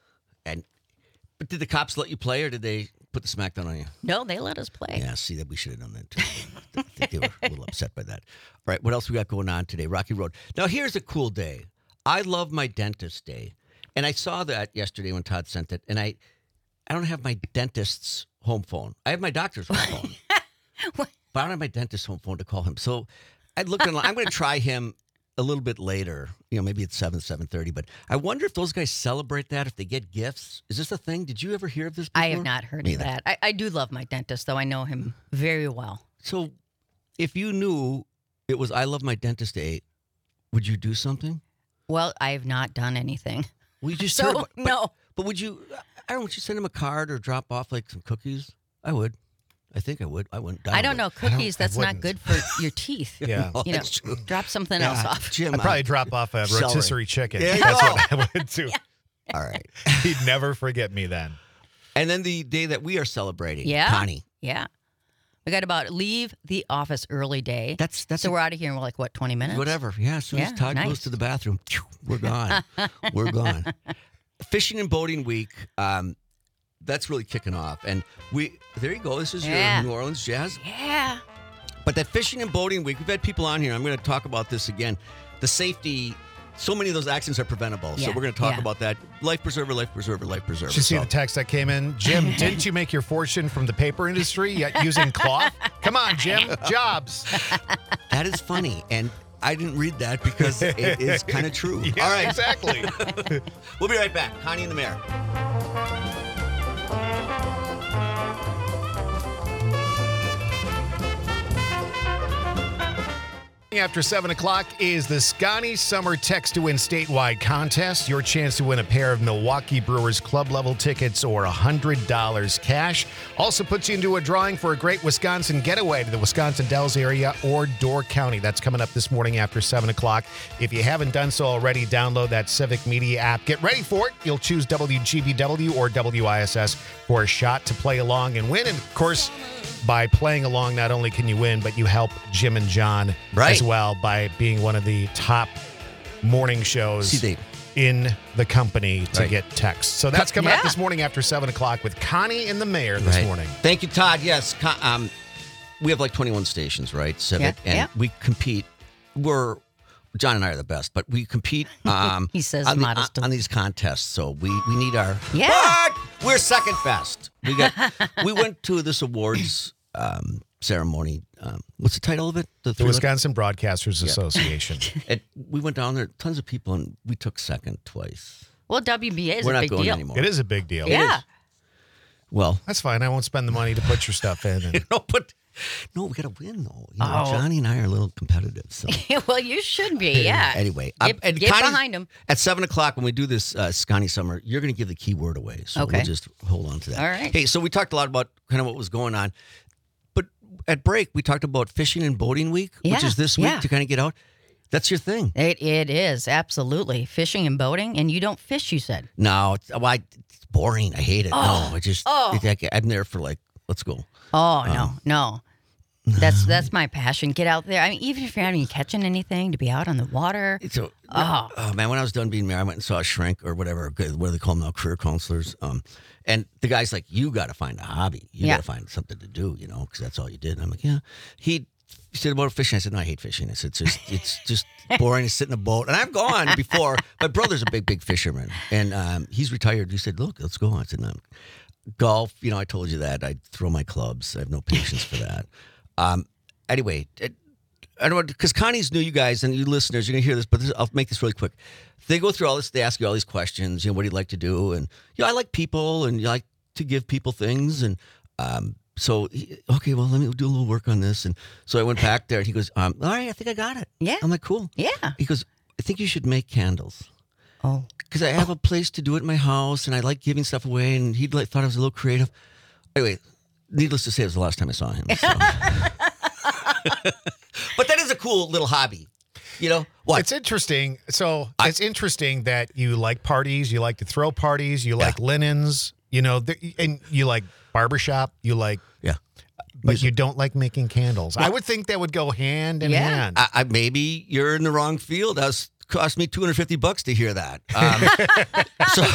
[SPEAKER 4] And but did the cops let you play, or did they put the smackdown on you?
[SPEAKER 5] No, they let us play.
[SPEAKER 4] Yeah, see that we should have done that too. I think they were a little upset by that. All right, what else we got going on today? Rocky Road. Now here's a cool day. I love my dentist day, and I saw that yesterday when Todd sent it. And I, I don't have my dentist's home phone. I have my doctor's home phone, but I don't have my dentist's home phone to call him. So I looked online. I'm going to try him a little bit later. You know, maybe it's seven, seven thirty. But I wonder if those guys celebrate that, if they get gifts. Is this a thing? Did you ever hear of this before?
[SPEAKER 5] I have not heard
[SPEAKER 4] Me
[SPEAKER 5] of
[SPEAKER 4] either.
[SPEAKER 5] that. I, I do love my dentist, though. I know him very well.
[SPEAKER 4] So, if you knew it was I Love My Dentist Day, would you do something?
[SPEAKER 5] Well, I have not done anything.
[SPEAKER 4] Well, you just
[SPEAKER 5] So,
[SPEAKER 4] heard about- but,
[SPEAKER 5] no.
[SPEAKER 4] But would you? I don't know. Would you send him a card or drop off like some cookies? I would. I think I would. I wouldn't.
[SPEAKER 5] I don't know. Cookies,
[SPEAKER 6] I
[SPEAKER 5] that's not
[SPEAKER 6] wouldn't.
[SPEAKER 5] good for your teeth.
[SPEAKER 6] Yeah.
[SPEAKER 4] Oh,
[SPEAKER 5] You know,
[SPEAKER 4] that's true.
[SPEAKER 5] drop something else off.
[SPEAKER 4] Jim,
[SPEAKER 6] I'd
[SPEAKER 4] I-
[SPEAKER 6] probably drop off a
[SPEAKER 4] Celery.
[SPEAKER 6] rotisserie chicken.
[SPEAKER 4] There you
[SPEAKER 6] That's
[SPEAKER 4] go.
[SPEAKER 6] what I would do.
[SPEAKER 4] All right.
[SPEAKER 6] He'd never forget me then.
[SPEAKER 4] And then the day that we are celebrating,
[SPEAKER 5] Yeah.
[SPEAKER 4] Connie.
[SPEAKER 5] Yeah. We got about leave the office early day.
[SPEAKER 4] That's that's
[SPEAKER 5] so
[SPEAKER 4] a-
[SPEAKER 5] we're out of here in like, what, twenty minutes?
[SPEAKER 4] whatever. Yeah. As soon as
[SPEAKER 5] Yeah,
[SPEAKER 4] Todd goes
[SPEAKER 5] nice.
[SPEAKER 4] to the bathroom, phew, we're gone. We're gone. Fishing and boating week. Um, that's really kicking off, and we there you go. This is
[SPEAKER 5] Yeah.
[SPEAKER 4] your New Orleans Jazz.
[SPEAKER 5] Yeah.
[SPEAKER 4] But that fishing and boating week, we've had people on here. I'm going to talk about this again. The safety, so many of those accidents are preventable. So
[SPEAKER 5] Yeah,
[SPEAKER 4] we're going to talk
[SPEAKER 5] yeah.
[SPEAKER 4] about that. Life preserver, life preserver, life preserver.
[SPEAKER 6] Did you see
[SPEAKER 4] So-
[SPEAKER 6] the text that came in? Jim, didn't you make your fortune from the paper industry yet using cloth? Come on, Jim. Jobs.
[SPEAKER 4] That is funny. And I didn't read that because it is kind of true.
[SPEAKER 6] Yeah,
[SPEAKER 4] All right.
[SPEAKER 6] exactly.
[SPEAKER 4] We'll be right back. Connie and the Mayor.
[SPEAKER 6] After seven o'clock is the Scotty Summer Text to Win statewide contest. Your chance to win a pair of Milwaukee Brewers club level tickets or one hundred dollars cash. Also puts you into a drawing for a great Wisconsin getaway to the Wisconsin Dells area or Door County. That's coming up this morning after seven o'clock. If you haven't done so already, download that Civic Media app. Get ready for it. You'll choose W G B W or W I S S for a shot to play along and win. And of course, by playing along, not only can you win, but you help Jim and John
[SPEAKER 4] Right.
[SPEAKER 6] as well by being one of the top morning shows
[SPEAKER 4] See, they-
[SPEAKER 6] in the company to
[SPEAKER 4] Right.
[SPEAKER 6] get texts. So that's coming up
[SPEAKER 5] Yeah.
[SPEAKER 6] this morning after seven o'clock with Connie and the Mayor this
[SPEAKER 4] Right.
[SPEAKER 6] morning.
[SPEAKER 4] Thank you, Todd. Yes. Con- um, we have like twenty-one stations, right? Civic.
[SPEAKER 5] Yeah,
[SPEAKER 4] and
[SPEAKER 5] yeah.
[SPEAKER 4] we compete. We're, John and I are the best, but we compete um,
[SPEAKER 5] He says
[SPEAKER 4] on, the-
[SPEAKER 5] modestly.
[SPEAKER 4] on these contests. So we, we need our.
[SPEAKER 5] Yeah.
[SPEAKER 4] But we're second best. We got. We went to this awards um, ceremony. Um, what's the title of it?
[SPEAKER 6] The
[SPEAKER 4] three letter-
[SPEAKER 6] Wisconsin Broadcasters Association.
[SPEAKER 4] And we went down there, tons of people, and we took second twice.
[SPEAKER 5] Well, W B A is
[SPEAKER 4] We're
[SPEAKER 5] a
[SPEAKER 4] not
[SPEAKER 5] big
[SPEAKER 4] going
[SPEAKER 5] deal.
[SPEAKER 4] anymore.
[SPEAKER 6] It is a big deal.
[SPEAKER 5] Yeah.
[SPEAKER 4] Well,
[SPEAKER 6] That's fine. I won't spend the money to put your stuff in. And
[SPEAKER 4] no, but no, we got to win though. You know,
[SPEAKER 5] Oh.
[SPEAKER 4] Johnny and I are a little competitive. So
[SPEAKER 5] well, you should be. Yeah.
[SPEAKER 4] anyway,
[SPEAKER 5] Get,
[SPEAKER 4] um, and
[SPEAKER 5] get
[SPEAKER 4] Connie's-
[SPEAKER 5] behind him.
[SPEAKER 4] At seven o'clock when we do this uh, Scotty Summer, you're going to give the key word away. So
[SPEAKER 5] Okay.
[SPEAKER 4] we'll just hold on to that.
[SPEAKER 5] All right.
[SPEAKER 4] Hey, so we talked a lot about kind of what was going on. But at break, we talked about fishing and boating week, which
[SPEAKER 5] Yeah,
[SPEAKER 4] is this week
[SPEAKER 5] yeah.
[SPEAKER 4] to kind of get out. That's your thing.
[SPEAKER 5] It, it is, absolutely. Fishing and boating. And you don't fish, you said.
[SPEAKER 4] No, it's, well, I, it's boring. I hate it.
[SPEAKER 5] Oh,
[SPEAKER 4] no, I just,
[SPEAKER 5] oh.
[SPEAKER 4] it, I, I'm there for like, let's go.
[SPEAKER 5] Oh, no, no. That's that's my passion. Get out there. I mean, even if you're not even catching anything, to be out on the water.
[SPEAKER 4] It's a,
[SPEAKER 5] Oh.
[SPEAKER 4] oh man, when I was done being married, I went and saw a shrink or whatever. What do they call them now? Career counselors. Um, and the guy's like, "You got to find a hobby. You
[SPEAKER 5] Yeah.
[SPEAKER 4] got to find something to do. You know, because that's all you did." And I'm like, "Yeah." He, he said about fishing. I said, "No, I hate fishing." I said, "It's just, it's just boring to sit in a boat." And I've gone before. My brother's a big, big fisherman, and um, he's retired. He said, "Look, let's go." I said, "No." Golf. You know, I told you that. I throw my clubs. I have no patience for that. Um, anyway. It, I don't know, because Connie's new, you guys, and you listeners, you're going to hear this, but this, I'll make this really quick. They go through all this, they ask you all these questions, you know, what do you like to do? And, you know, I like people, and you like to give people things. And um, so, he, okay, well, let me do a little work on this. And so I went back there, and he goes, um, all right, I think I got it.
[SPEAKER 5] Yeah.
[SPEAKER 4] I'm like, cool.
[SPEAKER 5] Yeah.
[SPEAKER 4] He goes, I think you should make candles.
[SPEAKER 5] Oh.
[SPEAKER 4] Because I have a place to do it in my house, and I like giving stuff away, and he like, thought I was a little creative. Anyway, needless to say, it was the last time I saw him. So. But that is a cool little hobby. You know what?
[SPEAKER 6] It's interesting. So it's interesting that you like parties, you like to throw parties, you like linens, you know, th- and you like barbershop, you like,
[SPEAKER 4] yeah.
[SPEAKER 6] but you don't like making candles. I would think that would go hand in
[SPEAKER 5] Yeah.
[SPEAKER 6] hand.
[SPEAKER 4] I, I, maybe you're in the wrong field. That was, cost me two hundred fifty bucks to hear that. Um,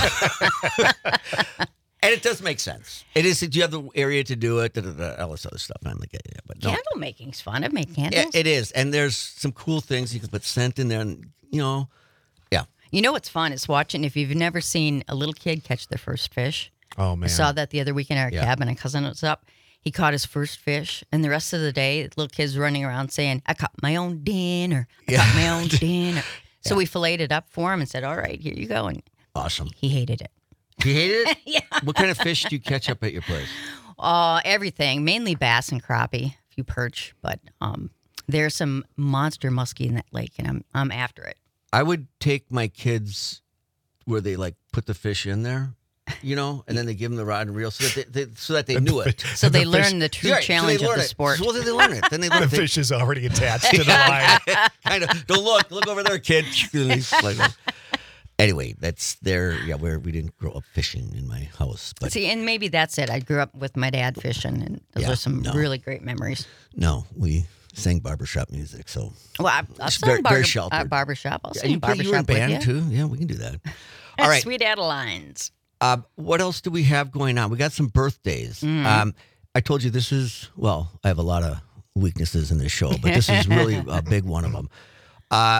[SPEAKER 4] so, and it does make sense. It is. Do you have the area to do it? Da, da, da, all this other stuff. I'm like, yeah, yeah, but no.
[SPEAKER 5] Candle making's fun. I make
[SPEAKER 4] Yeah,
[SPEAKER 5] candles.
[SPEAKER 4] it is. And there's some cool things you can put scent in there, and you know, yeah.
[SPEAKER 5] You know what's fun is watching. If you've never seen a little kid catch their first fish,
[SPEAKER 6] oh,
[SPEAKER 5] I
[SPEAKER 6] man.
[SPEAKER 5] saw that the other weekend at our
[SPEAKER 4] Yeah.
[SPEAKER 5] cabin. A cousin was up. He caught his first fish, and the rest of the day, the little kid's running around saying, "I caught my own dinner. I
[SPEAKER 4] Yeah.
[SPEAKER 5] caught my own dinner." So we filleted it up for him and said, "All right, here you go." And
[SPEAKER 4] Awesome.
[SPEAKER 5] he hated it.
[SPEAKER 4] You hate it?
[SPEAKER 5] Yeah.
[SPEAKER 4] What kind of fish do you catch up at your place?
[SPEAKER 5] Uh, everything, mainly bass and crappie, a few perch, but um, there's some monster muskie in that lake, and I'm I'm after it.
[SPEAKER 4] I would take my kids where they like put the fish in there, you know, and then they give them the rod and reel so that they, they so that they knew it.
[SPEAKER 5] So
[SPEAKER 6] The
[SPEAKER 5] they
[SPEAKER 6] fish-
[SPEAKER 5] learn the true
[SPEAKER 4] Right, so they
[SPEAKER 5] challenge of
[SPEAKER 4] learn
[SPEAKER 5] the
[SPEAKER 4] it.
[SPEAKER 5] sport.
[SPEAKER 4] So, well, then they learn it. Then they learn
[SPEAKER 6] The
[SPEAKER 4] it. They-
[SPEAKER 6] fish is already attached to the line.
[SPEAKER 4] kind of. Don't look. Look over there, kid. Like, anyway, that's their. Yeah, where we didn't grow up fishing in my house, but
[SPEAKER 5] See, and maybe that's it. I grew up with my dad fishing, and those
[SPEAKER 4] Yeah,
[SPEAKER 5] are some
[SPEAKER 4] no.
[SPEAKER 5] really great memories.
[SPEAKER 4] no, we sang barbershop music. So
[SPEAKER 5] Well, I, I've
[SPEAKER 4] It's
[SPEAKER 5] sung
[SPEAKER 4] very- very
[SPEAKER 5] barber, uh,
[SPEAKER 4] sheltered.
[SPEAKER 5] barbershop. I'll
[SPEAKER 4] yeah,
[SPEAKER 5] sing
[SPEAKER 4] you, play- you were in
[SPEAKER 5] barbershop with
[SPEAKER 4] band
[SPEAKER 5] you.
[SPEAKER 4] too. Yeah, we can do that. All right.
[SPEAKER 5] Sweet Adelines.
[SPEAKER 4] Uh, what else do we have going on? We got some birthdays.
[SPEAKER 5] Mm.
[SPEAKER 4] Um, I told you this is, well, I have a lot of weaknesses in this show, but this is really a big one of them. Uh,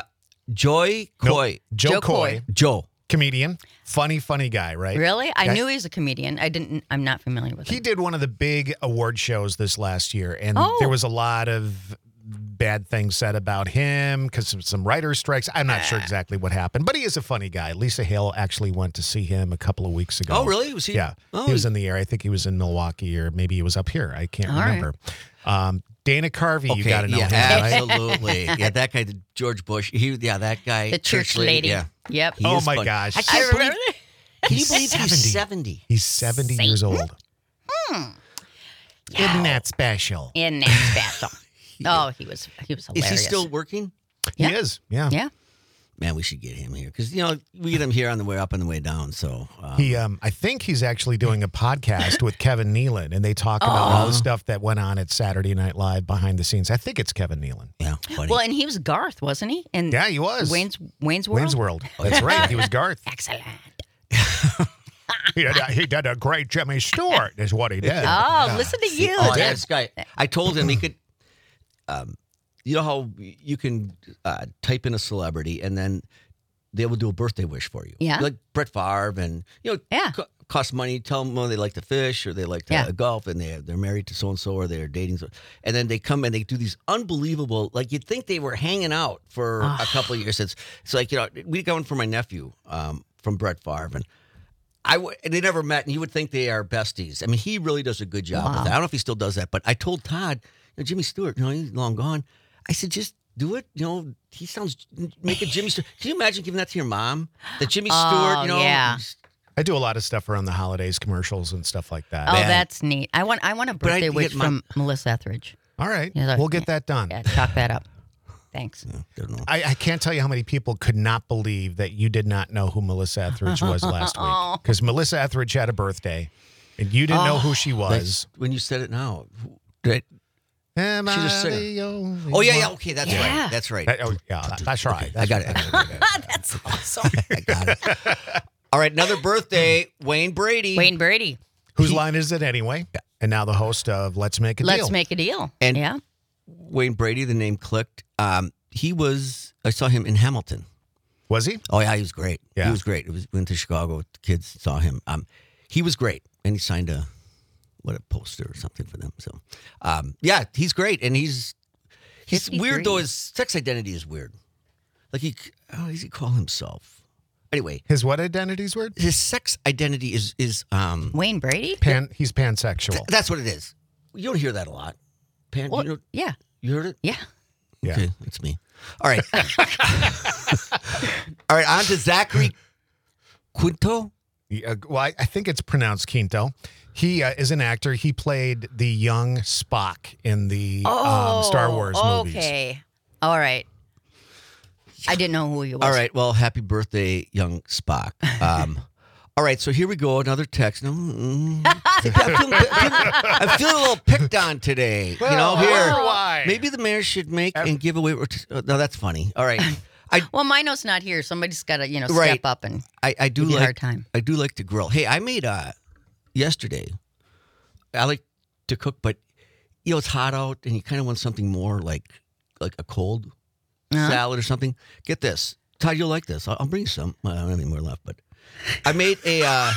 [SPEAKER 4] Joy
[SPEAKER 6] Nope.
[SPEAKER 4] Coy.
[SPEAKER 6] Joe,
[SPEAKER 5] Joe
[SPEAKER 6] Coy,
[SPEAKER 5] Coy.
[SPEAKER 4] Joe.
[SPEAKER 6] comedian, funny, funny guy, right?
[SPEAKER 5] Really? I
[SPEAKER 6] Yeah.
[SPEAKER 5] knew he was a comedian. I didn't. I'm not familiar with
[SPEAKER 6] He
[SPEAKER 5] him.
[SPEAKER 6] did one of the big award shows this last year, and
[SPEAKER 5] Oh.
[SPEAKER 6] there was a lot of bad things said about him because of some writer strikes. I'm not
[SPEAKER 5] Ah.
[SPEAKER 6] sure exactly what happened, but he is a funny guy. Lisa Hale actually went to see him a couple of weeks ago.
[SPEAKER 4] Oh, really? Was he?
[SPEAKER 6] Yeah.
[SPEAKER 4] Oh,
[SPEAKER 6] he was in the air. I think he was in Milwaukee, or maybe he was up here. I can't
[SPEAKER 5] All right.
[SPEAKER 6] remember. Um, Dana Carvey, you
[SPEAKER 4] Okay,
[SPEAKER 6] got to know
[SPEAKER 4] yeah,
[SPEAKER 6] him, right?
[SPEAKER 4] absolutely. Yeah, that guy, the George Bush. He, yeah, that guy.
[SPEAKER 5] The church lady.
[SPEAKER 4] Yeah.
[SPEAKER 5] Yep.
[SPEAKER 4] He
[SPEAKER 6] Oh
[SPEAKER 4] is
[SPEAKER 6] my
[SPEAKER 4] funny.
[SPEAKER 6] gosh.
[SPEAKER 4] I
[SPEAKER 5] I
[SPEAKER 4] can't believe.
[SPEAKER 5] remember.
[SPEAKER 4] Can you
[SPEAKER 6] He's
[SPEAKER 4] believe
[SPEAKER 6] seventy.
[SPEAKER 4] he's seventy?
[SPEAKER 6] He's seventy years old. Isn't that special?
[SPEAKER 5] In that special. Oh, he was. He was
[SPEAKER 4] Is
[SPEAKER 5] hilarious.
[SPEAKER 4] he still working?
[SPEAKER 5] Yeah.
[SPEAKER 6] He is, yeah.
[SPEAKER 5] Yeah.
[SPEAKER 4] Man, we should get him here because you know we get him here on the way up and the way down. So um,
[SPEAKER 6] He, um, I think he's actually doing a podcast with Kevin Nealon, and they talk about all the stuff that went on at Saturday Night Live behind the scenes. I think it's Kevin Nealon.
[SPEAKER 4] yeah, funny.
[SPEAKER 5] Well, and he was Garth, wasn't he? And
[SPEAKER 6] Yeah, he was.
[SPEAKER 5] Wayne's Wayne's World.
[SPEAKER 6] Wayne's World. That's right. He was Garth.
[SPEAKER 5] Excellent.
[SPEAKER 6] He did, a, he did a great Jimmy Stewart, is what he did.
[SPEAKER 5] Oh, listen to you.
[SPEAKER 4] Oh, yeah, this guy. I told him he could. Um, you know how you can uh, type in a celebrity and then they will do a birthday wish for you.
[SPEAKER 5] Yeah.
[SPEAKER 4] Like Brett Favre, and you know,
[SPEAKER 5] Yeah.
[SPEAKER 4] co- cost money. Tell them well, they like to fish or they like to
[SPEAKER 5] Yeah.
[SPEAKER 4] uh, golf, and they they're married to so and so or they're dating. So, and then they come and they do these unbelievable. Like you'd think they were hanging out for a couple of years. It's it's like you know we got one for my nephew um, from Brett Favre, and I w- and they never met, and you would think they are besties. I mean, he really does a good job with
[SPEAKER 5] Wow.
[SPEAKER 4] that. I don't know if he still does that, but I told Todd, you know, Jimmy Stewart, you know, he's long gone. I said, just do it. You know, he sounds make a Jimmy Stewart. Can you imagine giving that to your mom? That Jimmy
[SPEAKER 5] Oh,
[SPEAKER 4] Stewart, you know,
[SPEAKER 5] yeah.
[SPEAKER 6] I do a lot of stuff around the holidays, commercials and stuff like that.
[SPEAKER 5] Oh,
[SPEAKER 4] Man.
[SPEAKER 5] that's neat. I want I want a
[SPEAKER 4] But I
[SPEAKER 5] birthday wish
[SPEAKER 4] get my-
[SPEAKER 5] from Melissa Etheridge.
[SPEAKER 6] All right.
[SPEAKER 5] Yeah, that-
[SPEAKER 6] we'll get that done.
[SPEAKER 5] Yeah, chalk that up. Thanks.
[SPEAKER 4] I don't know.
[SPEAKER 6] I, I can't tell you how many people could not believe that you did not know who Melissa Etheridge was last week. Because Melissa Etheridge had a birthday, and you didn't know who she was.
[SPEAKER 4] That's- when you said it now, right?
[SPEAKER 6] Am
[SPEAKER 4] She's a
[SPEAKER 6] I
[SPEAKER 4] singer.
[SPEAKER 6] the only
[SPEAKER 4] Oh yeah, yeah.
[SPEAKER 6] one?
[SPEAKER 4] Okay, that's
[SPEAKER 5] Yeah.
[SPEAKER 4] right. That's right.
[SPEAKER 6] That- oh, yeah, that- that's right.
[SPEAKER 4] I got
[SPEAKER 6] That's
[SPEAKER 4] it.
[SPEAKER 6] right.
[SPEAKER 5] That's awesome.
[SPEAKER 4] I got it. All right, another birthday, Wayne Brady.
[SPEAKER 5] Wayne Brady.
[SPEAKER 6] Whose line is it anyway? And now the host of Let's Make a
[SPEAKER 5] Let's
[SPEAKER 6] Deal.
[SPEAKER 5] make a deal.
[SPEAKER 4] And-
[SPEAKER 5] yeah.
[SPEAKER 4] Wayne Brady, the name clicked. Um, he was. I saw him in Hamilton.
[SPEAKER 6] Was he?
[SPEAKER 4] Oh yeah, he was great.
[SPEAKER 6] Yeah.
[SPEAKER 4] He was great. It was went to Chicago. The kids saw him. Um, he was great, and he signed a what a poster or something for them. So, um, yeah, he's great, and he's he's
[SPEAKER 5] fifty-three.
[SPEAKER 4] weird though. His sex identity is weird. Like he, how does he call himself? Anyway,
[SPEAKER 6] His what identity's weird?
[SPEAKER 4] his sex identity is is um
[SPEAKER 5] Wayne Brady?
[SPEAKER 6] Pan. He's pansexual.
[SPEAKER 4] that's what it is. You don't hear that a lot. Pan,
[SPEAKER 5] Well,
[SPEAKER 4] you, know,
[SPEAKER 5] yeah.
[SPEAKER 4] you heard it?
[SPEAKER 5] Yeah.
[SPEAKER 6] Yeah.
[SPEAKER 4] Okay, that's me. All right. All right, on to Zachary Quinto.
[SPEAKER 6] Yeah, well, I, I think it's pronounced Quinto. He uh, is an actor. He played the young Spock in the um, Star Wars movies.
[SPEAKER 5] Okay. All right. I didn't know who he was.
[SPEAKER 4] All right. Well, happy birthday, young Spock. Um, all right. So here we go. Another text. Mm, I feel, I feel, I'm feeling a little picked on today. you know,
[SPEAKER 6] Well,
[SPEAKER 4] here.
[SPEAKER 6] I wonder why.
[SPEAKER 4] Maybe the mayor should make and give away. No, that's funny. All right. I
[SPEAKER 5] Well, Mino's not here. Somebody's got to, you know,
[SPEAKER 4] Right.
[SPEAKER 5] step up and
[SPEAKER 4] I, I do
[SPEAKER 5] give you a
[SPEAKER 4] like
[SPEAKER 5] hard time.
[SPEAKER 4] I do like to grill. Hey, I made uh yesterday. I like to cook, but you know it's hot out, and you kind of want something more like like a cold
[SPEAKER 5] Uh-huh.
[SPEAKER 4] salad or something. Get this, Todd. You'll like this. I'll, I'll bring you some. Well, I don't have any more left, but I made a uh,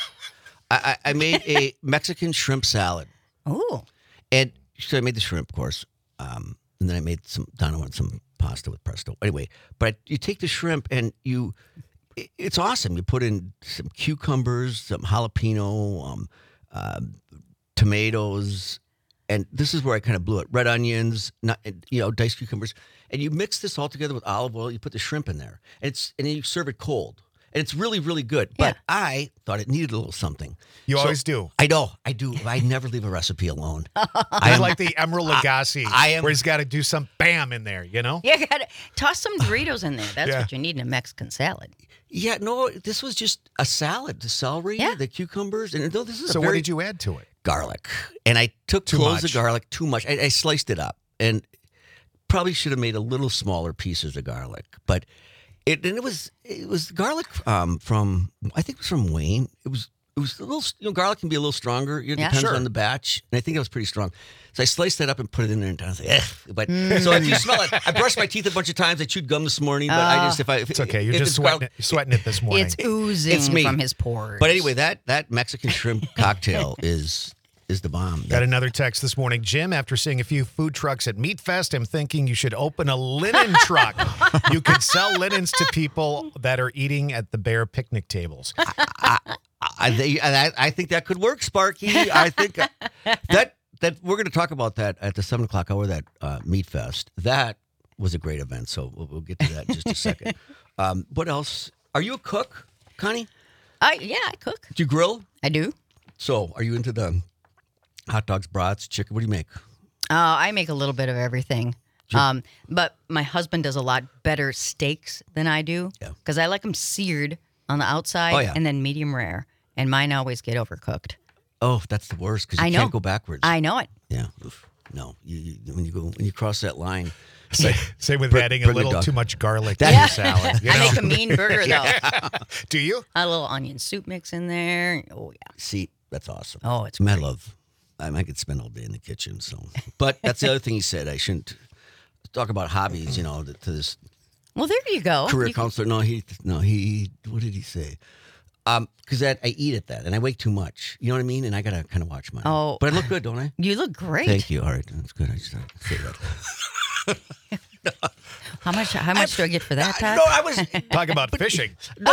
[SPEAKER 4] I, I I made a Mexican shrimp salad,
[SPEAKER 5] Oh,
[SPEAKER 4] and so I made the shrimp, of course, um, and then I made some Donna wanted some pasta with pesto. Anyway, but you take the shrimp and you. it- It's awesome. You put in some cucumbers, some jalapeno, um, um, tomatoes, and this is where I kind of blew it. Red onions, not, you know, diced cucumbers, and you mix this all together with olive oil. You put the shrimp in there, and it's and then you serve it cold, and it's really really good. But I thought it needed a little something.
[SPEAKER 6] You
[SPEAKER 4] So-
[SPEAKER 6] always do.
[SPEAKER 4] I know, I do. I never leave a recipe alone.
[SPEAKER 6] I
[SPEAKER 4] I'm
[SPEAKER 6] like the Emerald Lagasse,
[SPEAKER 4] I am-
[SPEAKER 6] where he's got to do some bam in there, you know?
[SPEAKER 5] you got to toss some Doritos in there. That's
[SPEAKER 6] Yeah.
[SPEAKER 5] what you need in a Mexican salad.
[SPEAKER 4] Yeah, no, this was just a salad. The celery,
[SPEAKER 5] Yeah.
[SPEAKER 4] the cucumbers, and no, this is
[SPEAKER 6] So
[SPEAKER 4] a
[SPEAKER 6] what
[SPEAKER 4] very
[SPEAKER 6] did you add to it?
[SPEAKER 4] garlic. And I took
[SPEAKER 6] Too
[SPEAKER 4] cloves
[SPEAKER 6] much.
[SPEAKER 4] of garlic, too much. I, I sliced it up, and probably should have made a little smaller pieces of garlic. But it and it was it was garlic um, from I think it was from Wayne. It was it was a little you know garlic can be a little stronger. It
[SPEAKER 5] Yeah.
[SPEAKER 4] depends
[SPEAKER 6] Sure.
[SPEAKER 4] on the batch, and I think it was pretty strong. So I sliced that up and put it in there, and I was like, Ugh. But so if you smell it, I brushed my teeth a bunch of times. I chewed gum this morning, but I just if I if,
[SPEAKER 6] It's okay. You're
[SPEAKER 4] if
[SPEAKER 6] just
[SPEAKER 4] it's
[SPEAKER 6] sweating
[SPEAKER 4] garlic-
[SPEAKER 6] it, sweating it this morning.
[SPEAKER 5] It's oozing
[SPEAKER 4] it's me.
[SPEAKER 5] from his pores.
[SPEAKER 4] But anyway, that that Mexican shrimp cocktail is is the bomb.
[SPEAKER 6] Got
[SPEAKER 4] That-
[SPEAKER 6] another text this morning. Jim, after seeing a few food trucks at Meat Fest, I'm thinking you should open a linen truck. You could sell linens to people that are eating at the bear picnic tables.
[SPEAKER 4] I, they, I, I think that could work, Sparky. I think that that we're going to talk about that at the seven o'clock hour. That uh, Meat Fest that was a great event. So we'll, we'll get to that in just a second. Um, what else? Are you a cook, Connie?
[SPEAKER 5] I, yeah, I cook.
[SPEAKER 4] Do you grill?
[SPEAKER 5] I do.
[SPEAKER 4] So are you into the hot dogs, brats, chicken? What do you make?
[SPEAKER 5] Uh, I make a little bit of everything. Um, but my husband does a lot better steaks than I do
[SPEAKER 4] Yeah.
[SPEAKER 5] because I like them seared on the outside
[SPEAKER 4] Oh, yeah.
[SPEAKER 5] and then medium rare. And mine always get overcooked.
[SPEAKER 4] Oh, that's the worst because you
[SPEAKER 5] I know.
[SPEAKER 4] can't go backwards.
[SPEAKER 5] I know it.
[SPEAKER 4] yeah. Oof. No, you, you, when you go when you cross that line.
[SPEAKER 6] Say, say with
[SPEAKER 4] Br-
[SPEAKER 6] adding a
[SPEAKER 4] bring the
[SPEAKER 6] little
[SPEAKER 4] dog.
[SPEAKER 6] too much garlic
[SPEAKER 4] That-
[SPEAKER 6] to your salad. You
[SPEAKER 5] I
[SPEAKER 6] know?
[SPEAKER 5] make a mean burger though.
[SPEAKER 6] Do you?
[SPEAKER 5] A little onion soup mix in there. Oh yeah.
[SPEAKER 4] See, that's awesome.
[SPEAKER 5] Oh, it's
[SPEAKER 4] I
[SPEAKER 5] great.
[SPEAKER 4] love. I, I could spend all day in the kitchen. So, but that's the other thing he said. I shouldn't talk about hobbies. You know, to to this
[SPEAKER 5] Well, there you go.
[SPEAKER 4] career
[SPEAKER 5] You can-
[SPEAKER 4] counselor. No, he no he. What did he say? Um, because that I eat at that and I wake too much. You know what I mean? And I gotta kind of watch mine.
[SPEAKER 5] Oh.
[SPEAKER 4] but I look good, don't I?
[SPEAKER 5] You look great.
[SPEAKER 4] Thank you. All right, that's good. I just had to say that.
[SPEAKER 5] How much? How much do I get for that, Todd?
[SPEAKER 4] No, I was.
[SPEAKER 6] Talk about fishing.
[SPEAKER 5] See,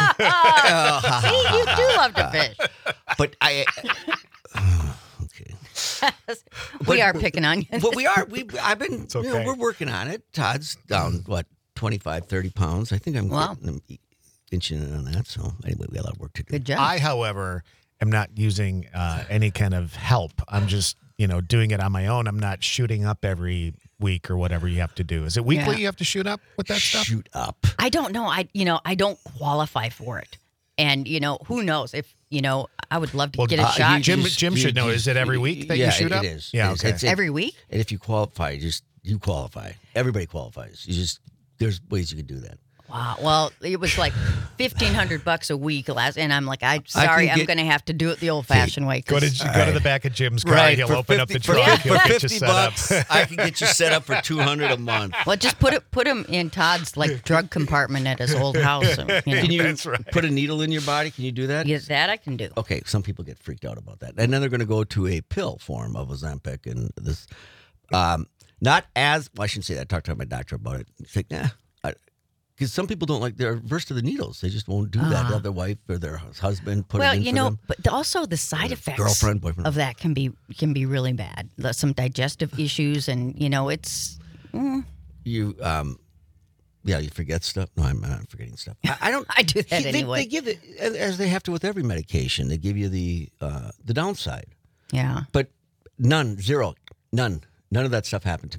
[SPEAKER 5] you do love to fish.
[SPEAKER 4] But I. okay.
[SPEAKER 5] We
[SPEAKER 4] But-
[SPEAKER 5] are picking onions.
[SPEAKER 4] But we are. We. I've been. You
[SPEAKER 6] okay.
[SPEAKER 4] know, we're working on it. Todd's down what twenty-five, thirty pounds. I think I'm
[SPEAKER 5] Wow.
[SPEAKER 4] getting him inching in on that. So anyway, we got a lot of work to do.
[SPEAKER 5] Good job.
[SPEAKER 6] I, however, am not using uh, any kind of help. I'm just, you know, doing it on my own. I'm not shooting up every week or whatever you have to do. Is it weekly
[SPEAKER 5] Yeah.
[SPEAKER 6] you have to shoot up with that stuff?
[SPEAKER 4] Shoot up.
[SPEAKER 5] I don't know. I you know I don't qualify for it, and you know who knows if you know I would love to
[SPEAKER 6] Well,
[SPEAKER 5] get a
[SPEAKER 6] uh,
[SPEAKER 5] shot
[SPEAKER 6] you- Jim-
[SPEAKER 4] just-
[SPEAKER 6] Jim should know. Is it every week that you
[SPEAKER 4] yeah,
[SPEAKER 6] shoot
[SPEAKER 4] it,
[SPEAKER 6] up?
[SPEAKER 4] It is.
[SPEAKER 6] Yeah,
[SPEAKER 4] It is.
[SPEAKER 6] okay.
[SPEAKER 4] It's-
[SPEAKER 5] every week.
[SPEAKER 4] And if you qualify, you just you qualify. Everybody qualifies. You just there's ways you can do that.
[SPEAKER 5] Wow. Well, it was like fifteen hundred bucks a week last, and I'm like, I'm sorry, I'm
[SPEAKER 4] get-
[SPEAKER 5] going to have to do it the old-fashioned way.
[SPEAKER 6] Go to
[SPEAKER 5] 'cause-
[SPEAKER 6] go to the back of Jim's car. He'll
[SPEAKER 4] for
[SPEAKER 6] open up the
[SPEAKER 4] fifty
[SPEAKER 6] truck.
[SPEAKER 5] Yeah.
[SPEAKER 6] He'll
[SPEAKER 4] for
[SPEAKER 6] get you
[SPEAKER 4] fifty
[SPEAKER 6] set
[SPEAKER 4] bucks.
[SPEAKER 6] up.
[SPEAKER 4] I can get you set up for two hundred a month.
[SPEAKER 5] Well, just put it put him in Todd's like drug compartment at his old house. and, you know.
[SPEAKER 4] Can you
[SPEAKER 6] That's right.
[SPEAKER 4] put a needle in your body? Can you do that?
[SPEAKER 5] Yes, that I can do.
[SPEAKER 4] Okay, some people get freaked out about that, and then they're going to go to a pill form of Ozempic and this. Um, not as well, I shouldn't say that. I talked to my doctor about it. He's like, nah, because some people don't like they're averse to the needles. They just won't do that. They'll have their wife or their husband put
[SPEAKER 5] Well,
[SPEAKER 4] it in
[SPEAKER 5] you
[SPEAKER 4] for
[SPEAKER 5] know,
[SPEAKER 4] them.
[SPEAKER 5] but also the side
[SPEAKER 4] Or
[SPEAKER 5] effects
[SPEAKER 4] girlfriend, boyfriend.
[SPEAKER 5] of that can be can be really bad. There's some digestive issues, and you know, it's
[SPEAKER 4] You, um, yeah, you forget stuff. No, I'm not forgetting stuff. I, I don't.
[SPEAKER 5] I do that
[SPEAKER 4] See, they,
[SPEAKER 5] anyway.
[SPEAKER 4] They give it as they have to with every medication. They give you the uh, the downside.
[SPEAKER 5] yeah.
[SPEAKER 4] But none, zero, none, none of that stuff happened to me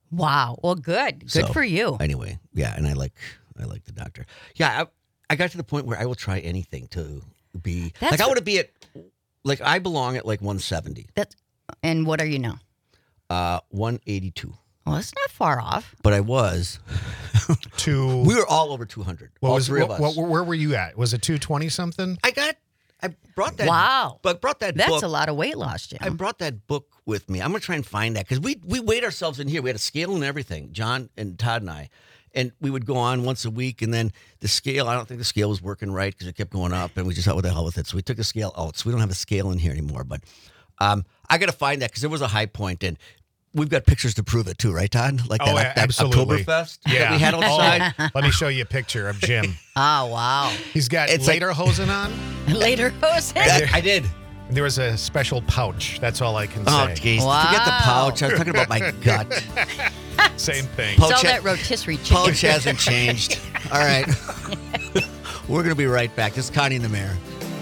[SPEAKER 5] Wow. Well, good. Good
[SPEAKER 4] So,
[SPEAKER 5] for you.
[SPEAKER 4] Anyway, yeah, and I like I like the doctor. Yeah, I, I got to the point where I will try anything to be
[SPEAKER 5] That's
[SPEAKER 4] like I
[SPEAKER 5] what-
[SPEAKER 4] want to be at like I belong at like one seventy,
[SPEAKER 5] That's and what are you now?
[SPEAKER 4] uh, one eighty-two.
[SPEAKER 5] Well, it's not far off.
[SPEAKER 4] But I was.
[SPEAKER 6] Two.
[SPEAKER 4] We were all over two hundred.
[SPEAKER 6] what
[SPEAKER 4] all
[SPEAKER 6] was
[SPEAKER 4] three
[SPEAKER 6] what,
[SPEAKER 4] of us.
[SPEAKER 6] what- where were you at? Was it two twenty something?
[SPEAKER 4] I got. I brought that.
[SPEAKER 5] Wow.
[SPEAKER 4] But brought that.
[SPEAKER 5] That's
[SPEAKER 4] book.
[SPEAKER 5] a lot of weight loss, Jim.
[SPEAKER 4] I brought that book with me. I'm gonna try and find that because we we weighed ourselves in here. We had a scale and everything. John and Todd and I, and we would go on once a week. And then the scale. I don't think the scale was working right because it kept going up, and we just thought, what the hell with it? So we took the scale out. So we don't have a scale in here anymore. But um, I got to find that because there was a high point, and we've got pictures to prove it too, right, Todd? Like that,
[SPEAKER 6] Oh,
[SPEAKER 4] that
[SPEAKER 6] absolutely.
[SPEAKER 4] Oktoberfest
[SPEAKER 6] Yeah.
[SPEAKER 4] that we had outside.
[SPEAKER 6] Oh, let me show you a picture of Jim.
[SPEAKER 5] oh, wow.
[SPEAKER 6] He's got
[SPEAKER 4] It's like-
[SPEAKER 6] lederhosen on.
[SPEAKER 5] Later, Jose.
[SPEAKER 4] That- I did.
[SPEAKER 6] There was a special pouch. That's all I can
[SPEAKER 4] Oh,
[SPEAKER 6] say.
[SPEAKER 4] geez. Forget the
[SPEAKER 5] Wow.
[SPEAKER 4] pouch. I was talking about my gut.
[SPEAKER 6] Same thing.
[SPEAKER 4] Pouch
[SPEAKER 5] It's all
[SPEAKER 4] ha-
[SPEAKER 5] that rotisserie chicken.
[SPEAKER 4] Pouch hasn't changed. All right. We're going to be right back. This is Connie and the Mayor.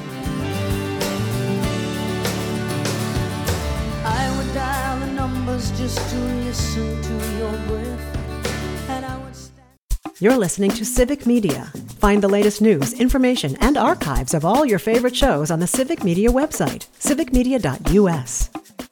[SPEAKER 3] I would dial the numbers just to listen to your breath, and I would stand.
[SPEAKER 1] You're listening to Civic Media. Find the latest news, information, and archives of all your favorite shows on the Civic Media website, civic media dot u s.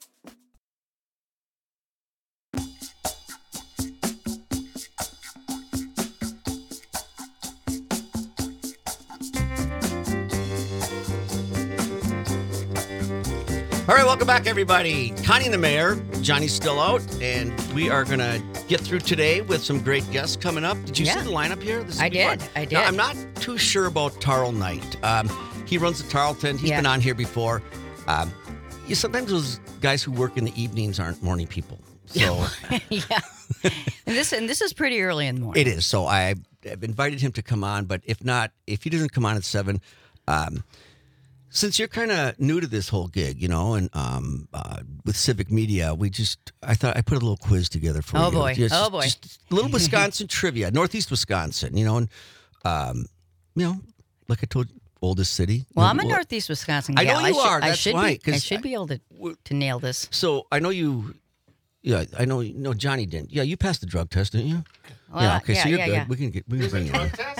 [SPEAKER 4] All right, welcome back, everybody. Connie and the Mayor. Johnny's still out, and we are going to get through today with some great guests coming up. Did you
[SPEAKER 5] Yeah.
[SPEAKER 4] see the lineup here? This is
[SPEAKER 5] I
[SPEAKER 4] gonna be
[SPEAKER 5] did.
[SPEAKER 4] fun.
[SPEAKER 5] I
[SPEAKER 4] Now,
[SPEAKER 5] did.
[SPEAKER 4] I'm not too sure about Tarl Knight. Um, he runs the Tarleton. He's
[SPEAKER 5] Yeah.
[SPEAKER 4] been on here before. Um, you, sometimes those guys who work in the evenings aren't morning people. So
[SPEAKER 5] yeah. And this and this is pretty early in the morning.
[SPEAKER 4] it is. So I, I've invited him to come on, but if not, if he doesn't come on at seven, um, since you're kind of new to this whole gig, you know, and um, uh, with Civic Media, we just, I thought I put a little quiz together for
[SPEAKER 5] Oh,
[SPEAKER 4] you.
[SPEAKER 5] boy.
[SPEAKER 4] Just,
[SPEAKER 5] Oh, boy.
[SPEAKER 4] Just a little Wisconsin trivia, Northeast Wisconsin, you know, and, um, you know, like I told you, oldest city.
[SPEAKER 5] Well, I'm a
[SPEAKER 4] Well,
[SPEAKER 5] Northeast Wisconsin
[SPEAKER 4] I
[SPEAKER 5] gal.
[SPEAKER 4] know you
[SPEAKER 5] should,
[SPEAKER 4] are.
[SPEAKER 5] I
[SPEAKER 4] That's
[SPEAKER 5] should
[SPEAKER 4] why,
[SPEAKER 5] be. I
[SPEAKER 4] 'cause
[SPEAKER 5] should be able to
[SPEAKER 4] w-
[SPEAKER 5] to nail this.
[SPEAKER 4] So I know you, yeah, I know, no, Johnny didn't. Yeah, you passed the drug test, didn't you?
[SPEAKER 5] Well,
[SPEAKER 4] yeah, okay,
[SPEAKER 5] yeah,
[SPEAKER 4] so you're
[SPEAKER 5] yeah,
[SPEAKER 4] good.
[SPEAKER 5] yeah.
[SPEAKER 4] We can get, we can bring you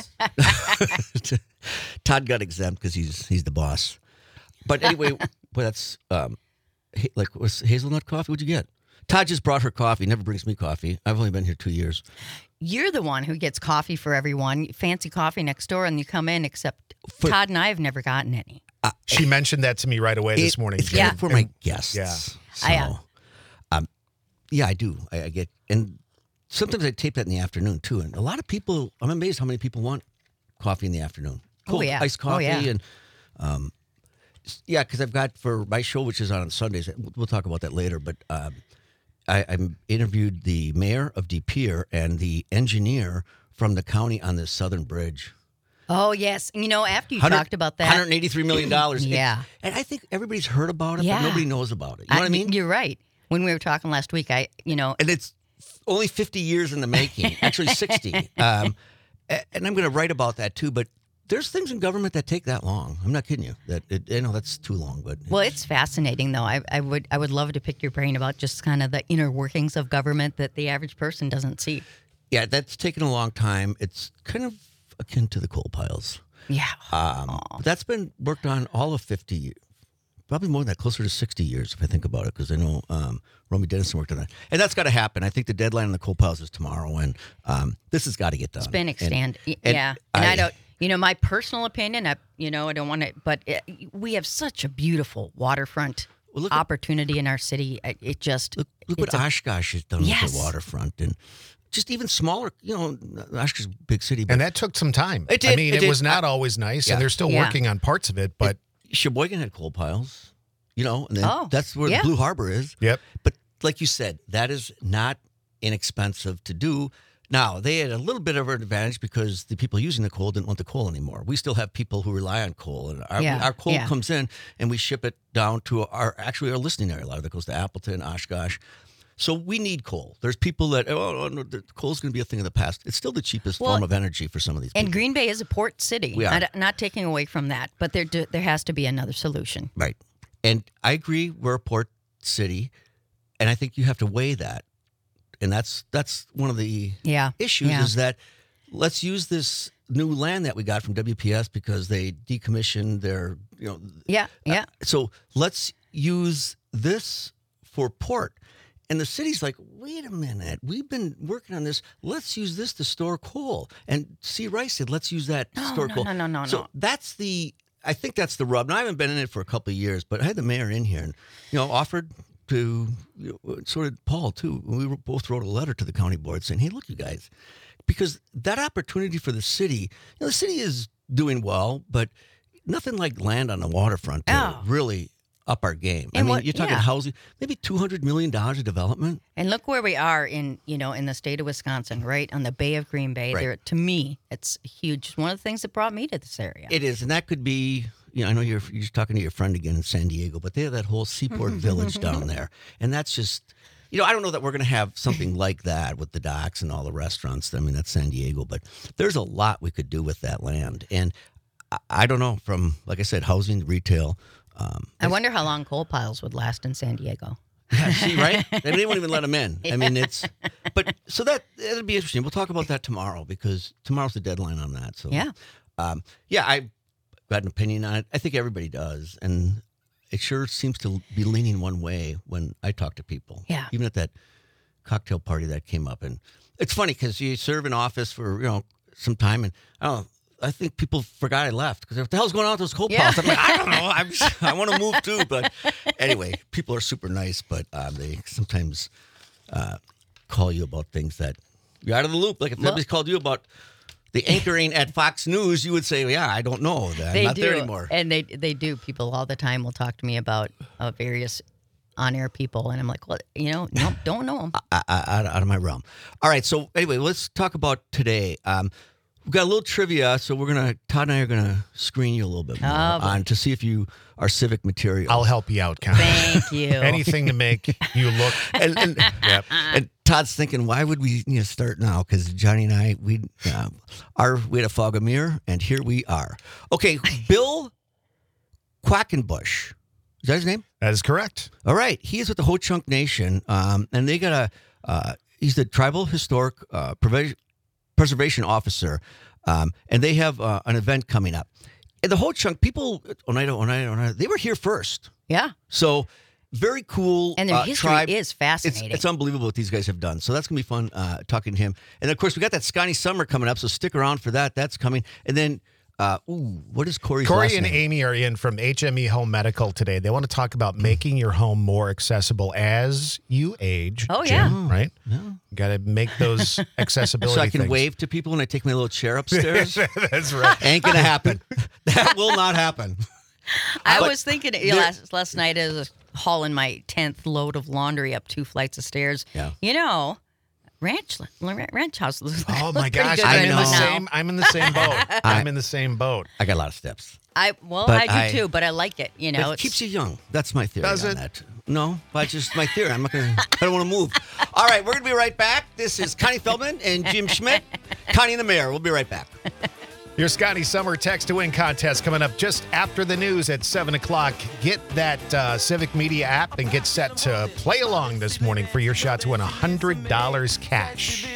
[SPEAKER 4] in. Todd got exempt because he's he's the boss. But anyway, well, that's um, ha- like was hazelnut coffee. What'd you get? Todd just brought her coffee. Never brings me coffee. I've only been here two years.
[SPEAKER 5] You're the one who gets coffee for everyone, fancy coffee next door, and you come in. Except
[SPEAKER 4] For-
[SPEAKER 5] Todd and I have never gotten any.
[SPEAKER 6] She mentioned that to me right away this
[SPEAKER 4] It-
[SPEAKER 6] morning.
[SPEAKER 4] It's
[SPEAKER 6] Jim.
[SPEAKER 4] kind of for my guests.
[SPEAKER 6] Yeah.
[SPEAKER 4] So,
[SPEAKER 5] I, uh,
[SPEAKER 4] um, yeah, I do. I, I get, and sometimes I tape that in the afternoon too. And a lot of people, I'm amazed how many people want coffee in the afternoon.
[SPEAKER 5] Oh,
[SPEAKER 4] Cold
[SPEAKER 5] yeah.
[SPEAKER 4] iced
[SPEAKER 5] Oh,
[SPEAKER 4] coffee
[SPEAKER 5] yeah.
[SPEAKER 4] and um, s- yeah, because I've got for my show, which is on Sundays. We'll, we'll talk about that later. But um, I, I interviewed the mayor of De Pere and the engineer from the county on this southern bridge.
[SPEAKER 5] Oh yes, you know after you
[SPEAKER 4] one hundred
[SPEAKER 5] talked about that,
[SPEAKER 4] one hundred eighty-three million dollars.
[SPEAKER 5] Yeah.
[SPEAKER 4] and I think everybody's heard about it,
[SPEAKER 5] Yeah.
[SPEAKER 4] but nobody knows about it. You know what I mean?
[SPEAKER 5] You're right. When we were talking last week, I you know
[SPEAKER 4] And it's only fifty years in the making, actually sixty. Um, a- and I'm going to write about that too. But there's things in government that take that long. I'm not kidding you. That it, I know that's too long, but
[SPEAKER 5] Well, it's fascinating, though. I, I would I would love to pick your brain about just kind of the inner workings of government that the average person doesn't see.
[SPEAKER 4] yeah, that's taken a long time. It's kind of akin to the coal piles.
[SPEAKER 5] Yeah.
[SPEAKER 4] Um, but that's been worked on all of fifty years. Probably more than that, closer to sixty years if I think about it, because I know um, Romy Dennison worked on that. And that's got to happen. I think the deadline on the coal piles is tomorrow, and um, this has got to get done.
[SPEAKER 5] It's been
[SPEAKER 4] And-
[SPEAKER 5] extended. Y
[SPEAKER 4] and
[SPEAKER 5] yeah. And I,
[SPEAKER 4] I-
[SPEAKER 5] don't, you know, my personal opinion, I, you know, I don't want to, but it, we have such a beautiful waterfront
[SPEAKER 4] Well, look at-
[SPEAKER 5] opportunity in our city. It, it just,
[SPEAKER 4] Look, look what
[SPEAKER 5] it's a-
[SPEAKER 4] Oshkosh has done with
[SPEAKER 5] Yes.
[SPEAKER 4] the waterfront, and just even smaller. You know, Oshkosh is a big city, but
[SPEAKER 6] And that took some time.
[SPEAKER 4] It
[SPEAKER 6] I
[SPEAKER 4] did,
[SPEAKER 6] mean,
[SPEAKER 4] it
[SPEAKER 6] it,
[SPEAKER 4] did.
[SPEAKER 6] was not always nice,
[SPEAKER 4] Yeah.
[SPEAKER 6] and they're still
[SPEAKER 5] Yeah.
[SPEAKER 6] working on parts of it. But
[SPEAKER 4] Sheboygan had coal piles. You know, and then
[SPEAKER 5] Oh,
[SPEAKER 4] that's where
[SPEAKER 5] yeah.
[SPEAKER 4] the Blue Harbor is.
[SPEAKER 6] yep,
[SPEAKER 4] But like you said, that is not inexpensive to do. Now, they had a little bit of an advantage because the people using the coal didn't want the coal anymore. We still have people who rely on coal, and our,
[SPEAKER 5] Yeah,
[SPEAKER 4] our coal
[SPEAKER 5] yeah.
[SPEAKER 4] comes in, and we ship it down to our actually our listening area. A lot of it goes to Appleton, Oshkosh. So we need coal. There's people that oh, oh no, the coal's going to be a thing of the past. It's still the cheapest
[SPEAKER 5] Well,
[SPEAKER 4] form of energy for some of these
[SPEAKER 5] and
[SPEAKER 4] people.
[SPEAKER 5] Green Bay is a port city.
[SPEAKER 4] We are.
[SPEAKER 5] I'm not taking away from that, but there do, there has to be another solution.
[SPEAKER 4] Right. And I agree, we're a port city, and I think you have to weigh that. and that's that's one of the
[SPEAKER 5] Yeah.
[SPEAKER 4] issues
[SPEAKER 5] Yeah.
[SPEAKER 4] is that let's use this new land that we got from W P S because they decommissioned their, you know,
[SPEAKER 5] Yeah. Yeah.
[SPEAKER 4] so let's use this for port. And the city's like, wait a minute, we've been working on this. Let's use this to store coal. And C. Rice said, let's use that to
[SPEAKER 5] No,
[SPEAKER 4] store
[SPEAKER 5] no,
[SPEAKER 4] coal.
[SPEAKER 5] no, no, no,
[SPEAKER 4] So
[SPEAKER 5] no.
[SPEAKER 4] that's the, I think that's the rub. Now, I haven't been in it for a couple of years, but I had the mayor in here and, you know, offered to, you know, sort of Paul, too. We were, both wrote a letter to the county board saying, hey, look, you guys, because that opportunity for the city, you know, the city is doing well, but nothing like land on the waterfront to
[SPEAKER 5] Oh.
[SPEAKER 4] really up our game. I
[SPEAKER 5] And
[SPEAKER 4] mean,
[SPEAKER 5] what-
[SPEAKER 4] you're talking
[SPEAKER 5] yeah.
[SPEAKER 4] housing, maybe two hundred million dollars of development.
[SPEAKER 5] And look where we are in, you know, in the state of Wisconsin, right on the Bay of Green Bay.
[SPEAKER 4] Right.
[SPEAKER 5] There, to me, it's huge. It's one of the things that brought me to this area.
[SPEAKER 4] It is, and that could be, you know, I know you're, you're just talking to your friend again in San Diego, but they have that whole Seaport Village down there. And that's just, you know, I don't know that we're going to have something like that with the docks and all the restaurants. I mean, that's San Diego, but there's a lot we could do with that land. And I, I don't know, from, like I said, housing, retail. Um,
[SPEAKER 5] I wonder how long coal piles would last in San Diego.
[SPEAKER 4] Yeah, see, right? I mean, they won't even let them in. I mean, it's, but so that it'll be interesting. We'll talk about that tomorrow because tomorrow's the deadline on that. So
[SPEAKER 5] Yeah.
[SPEAKER 4] um, yeah, I got an opinion on it. I think everybody does, and it sure seems to be leaning one way when I talk to people.
[SPEAKER 5] Yeah.
[SPEAKER 4] even at that cocktail party that came up, and it's funny because you serve in office for you know some time, and I don't know. I think people forgot I left because what the hell's going on with those coal
[SPEAKER 5] Yeah.
[SPEAKER 4] piles? I'm like, I don't know. I'm just, I want to move too, but anyway, people are super nice, but um, they sometimes uh, call you about things that you're out of the loop. Like if
[SPEAKER 5] Well-
[SPEAKER 4] somebody's called you about the anchoring at Fox News, you would say, well, "Yeah, I don't know. I'm
[SPEAKER 5] They
[SPEAKER 4] not
[SPEAKER 5] do,
[SPEAKER 4] there anymore."
[SPEAKER 5] and they they do. People all the time will talk to me about uh, various on-air people, and I'm like, well, you know, no, don't know them.
[SPEAKER 4] I, I, out, out of my realm. All right. So anyway, let's talk about today. Um, we've got a little trivia, so we're gonna Todd and I are gonna screen you a little bit more
[SPEAKER 5] Oh, boy.
[SPEAKER 4] on to see if you are civic material.
[SPEAKER 6] I'll help you out, Connie.
[SPEAKER 5] Thank you.
[SPEAKER 6] Anything to make you look.
[SPEAKER 4] and, and,
[SPEAKER 6] Yep.
[SPEAKER 4] and Todd's thinking, why would we you know, start now? Because Johnny and I, we uh, are we had a fog a mirror, and here we are. Okay, Bill Quackenbush. Is that his name?
[SPEAKER 6] That is correct.
[SPEAKER 4] All right, he is with the Ho Chunk Nation, um, and they got a. Uh, he's the Tribal Historic uh, Preservation Preservation Officer, um, and they have uh, an event coming up. And the Ho Chunk people, Oneida, Oneida, Oneida, they were here first,
[SPEAKER 5] Yeah,
[SPEAKER 4] so very cool.
[SPEAKER 5] and their
[SPEAKER 4] uh,
[SPEAKER 5] history
[SPEAKER 4] tribe.
[SPEAKER 5] is
[SPEAKER 4] It's,
[SPEAKER 5] fascinating.
[SPEAKER 4] it's unbelievable what these guys have done. So that's going to be fun uh, talking to him. And of course, we got that Scotty Summer coming up, so stick around for that. That's coming. And then, uh, ooh, what is Corey's
[SPEAKER 6] Corey
[SPEAKER 4] last
[SPEAKER 6] and
[SPEAKER 4] name?
[SPEAKER 6] Amy are in from H M E Home Medical today. They want to talk about making your home more accessible as you age.
[SPEAKER 5] Oh,
[SPEAKER 6] Jim,
[SPEAKER 5] yeah.
[SPEAKER 6] right? Got to make those accessibility
[SPEAKER 4] So I can
[SPEAKER 6] things.
[SPEAKER 4] wave to people when I take my little chair upstairs?
[SPEAKER 6] That's right.
[SPEAKER 4] Ain't going to happen. That will not happen.
[SPEAKER 5] I
[SPEAKER 4] but
[SPEAKER 5] was thinking
[SPEAKER 4] there-
[SPEAKER 5] last last night as I was hauling my tenth load of laundry up two flights of stairs.
[SPEAKER 4] Yeah.
[SPEAKER 5] You know, ranch ranch house. looks
[SPEAKER 6] Oh
[SPEAKER 5] look
[SPEAKER 6] my
[SPEAKER 5] pretty
[SPEAKER 6] gosh,
[SPEAKER 5] good
[SPEAKER 4] I
[SPEAKER 5] right
[SPEAKER 6] I'm in
[SPEAKER 4] know.
[SPEAKER 6] the
[SPEAKER 5] about now.
[SPEAKER 6] same. I'm in the same boat. I'm in the same boat.
[SPEAKER 4] I got a lot of steps.
[SPEAKER 5] I well,
[SPEAKER 4] But
[SPEAKER 5] I do
[SPEAKER 4] I-
[SPEAKER 5] too, but I like it. You know,
[SPEAKER 4] It
[SPEAKER 5] it's-
[SPEAKER 4] keeps you young. That's my theory
[SPEAKER 6] Does
[SPEAKER 4] on
[SPEAKER 6] it?
[SPEAKER 4] that. No, but just my theory. I'm not going to, I don't want to move. All right, we're going to be right back. This is Connie Feldman and Jim Schmidt. Connie and the Mayor. We'll be right back.
[SPEAKER 6] Your Scotty Summer Text to Win contest coming up just after the news at seven o'clock. Get that uh, Civic Media app and get set to play along this morning for your shot to win one hundred dollars cash.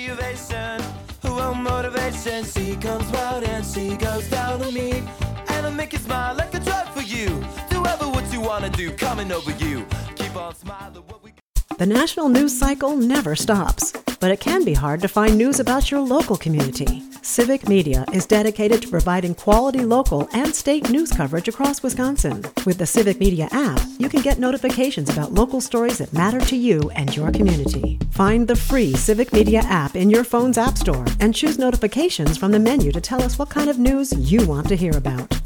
[SPEAKER 3] Well, motivation, see comes round and she goes down on me. And I make you smile like a drug for you. Do ever what you want to do, coming over you. Keep on smiling. What we
[SPEAKER 1] The national news cycle never stops, but it can be hard to find news about your local community. Civic Media is dedicated to providing quality local and state news coverage across Wisconsin. With the Civic Media app, you can get notifications about local stories that matter to you and your community. Find the free Civic Media app in your phone's app store and choose notifications from the menu to tell us what kind of news you want to hear about.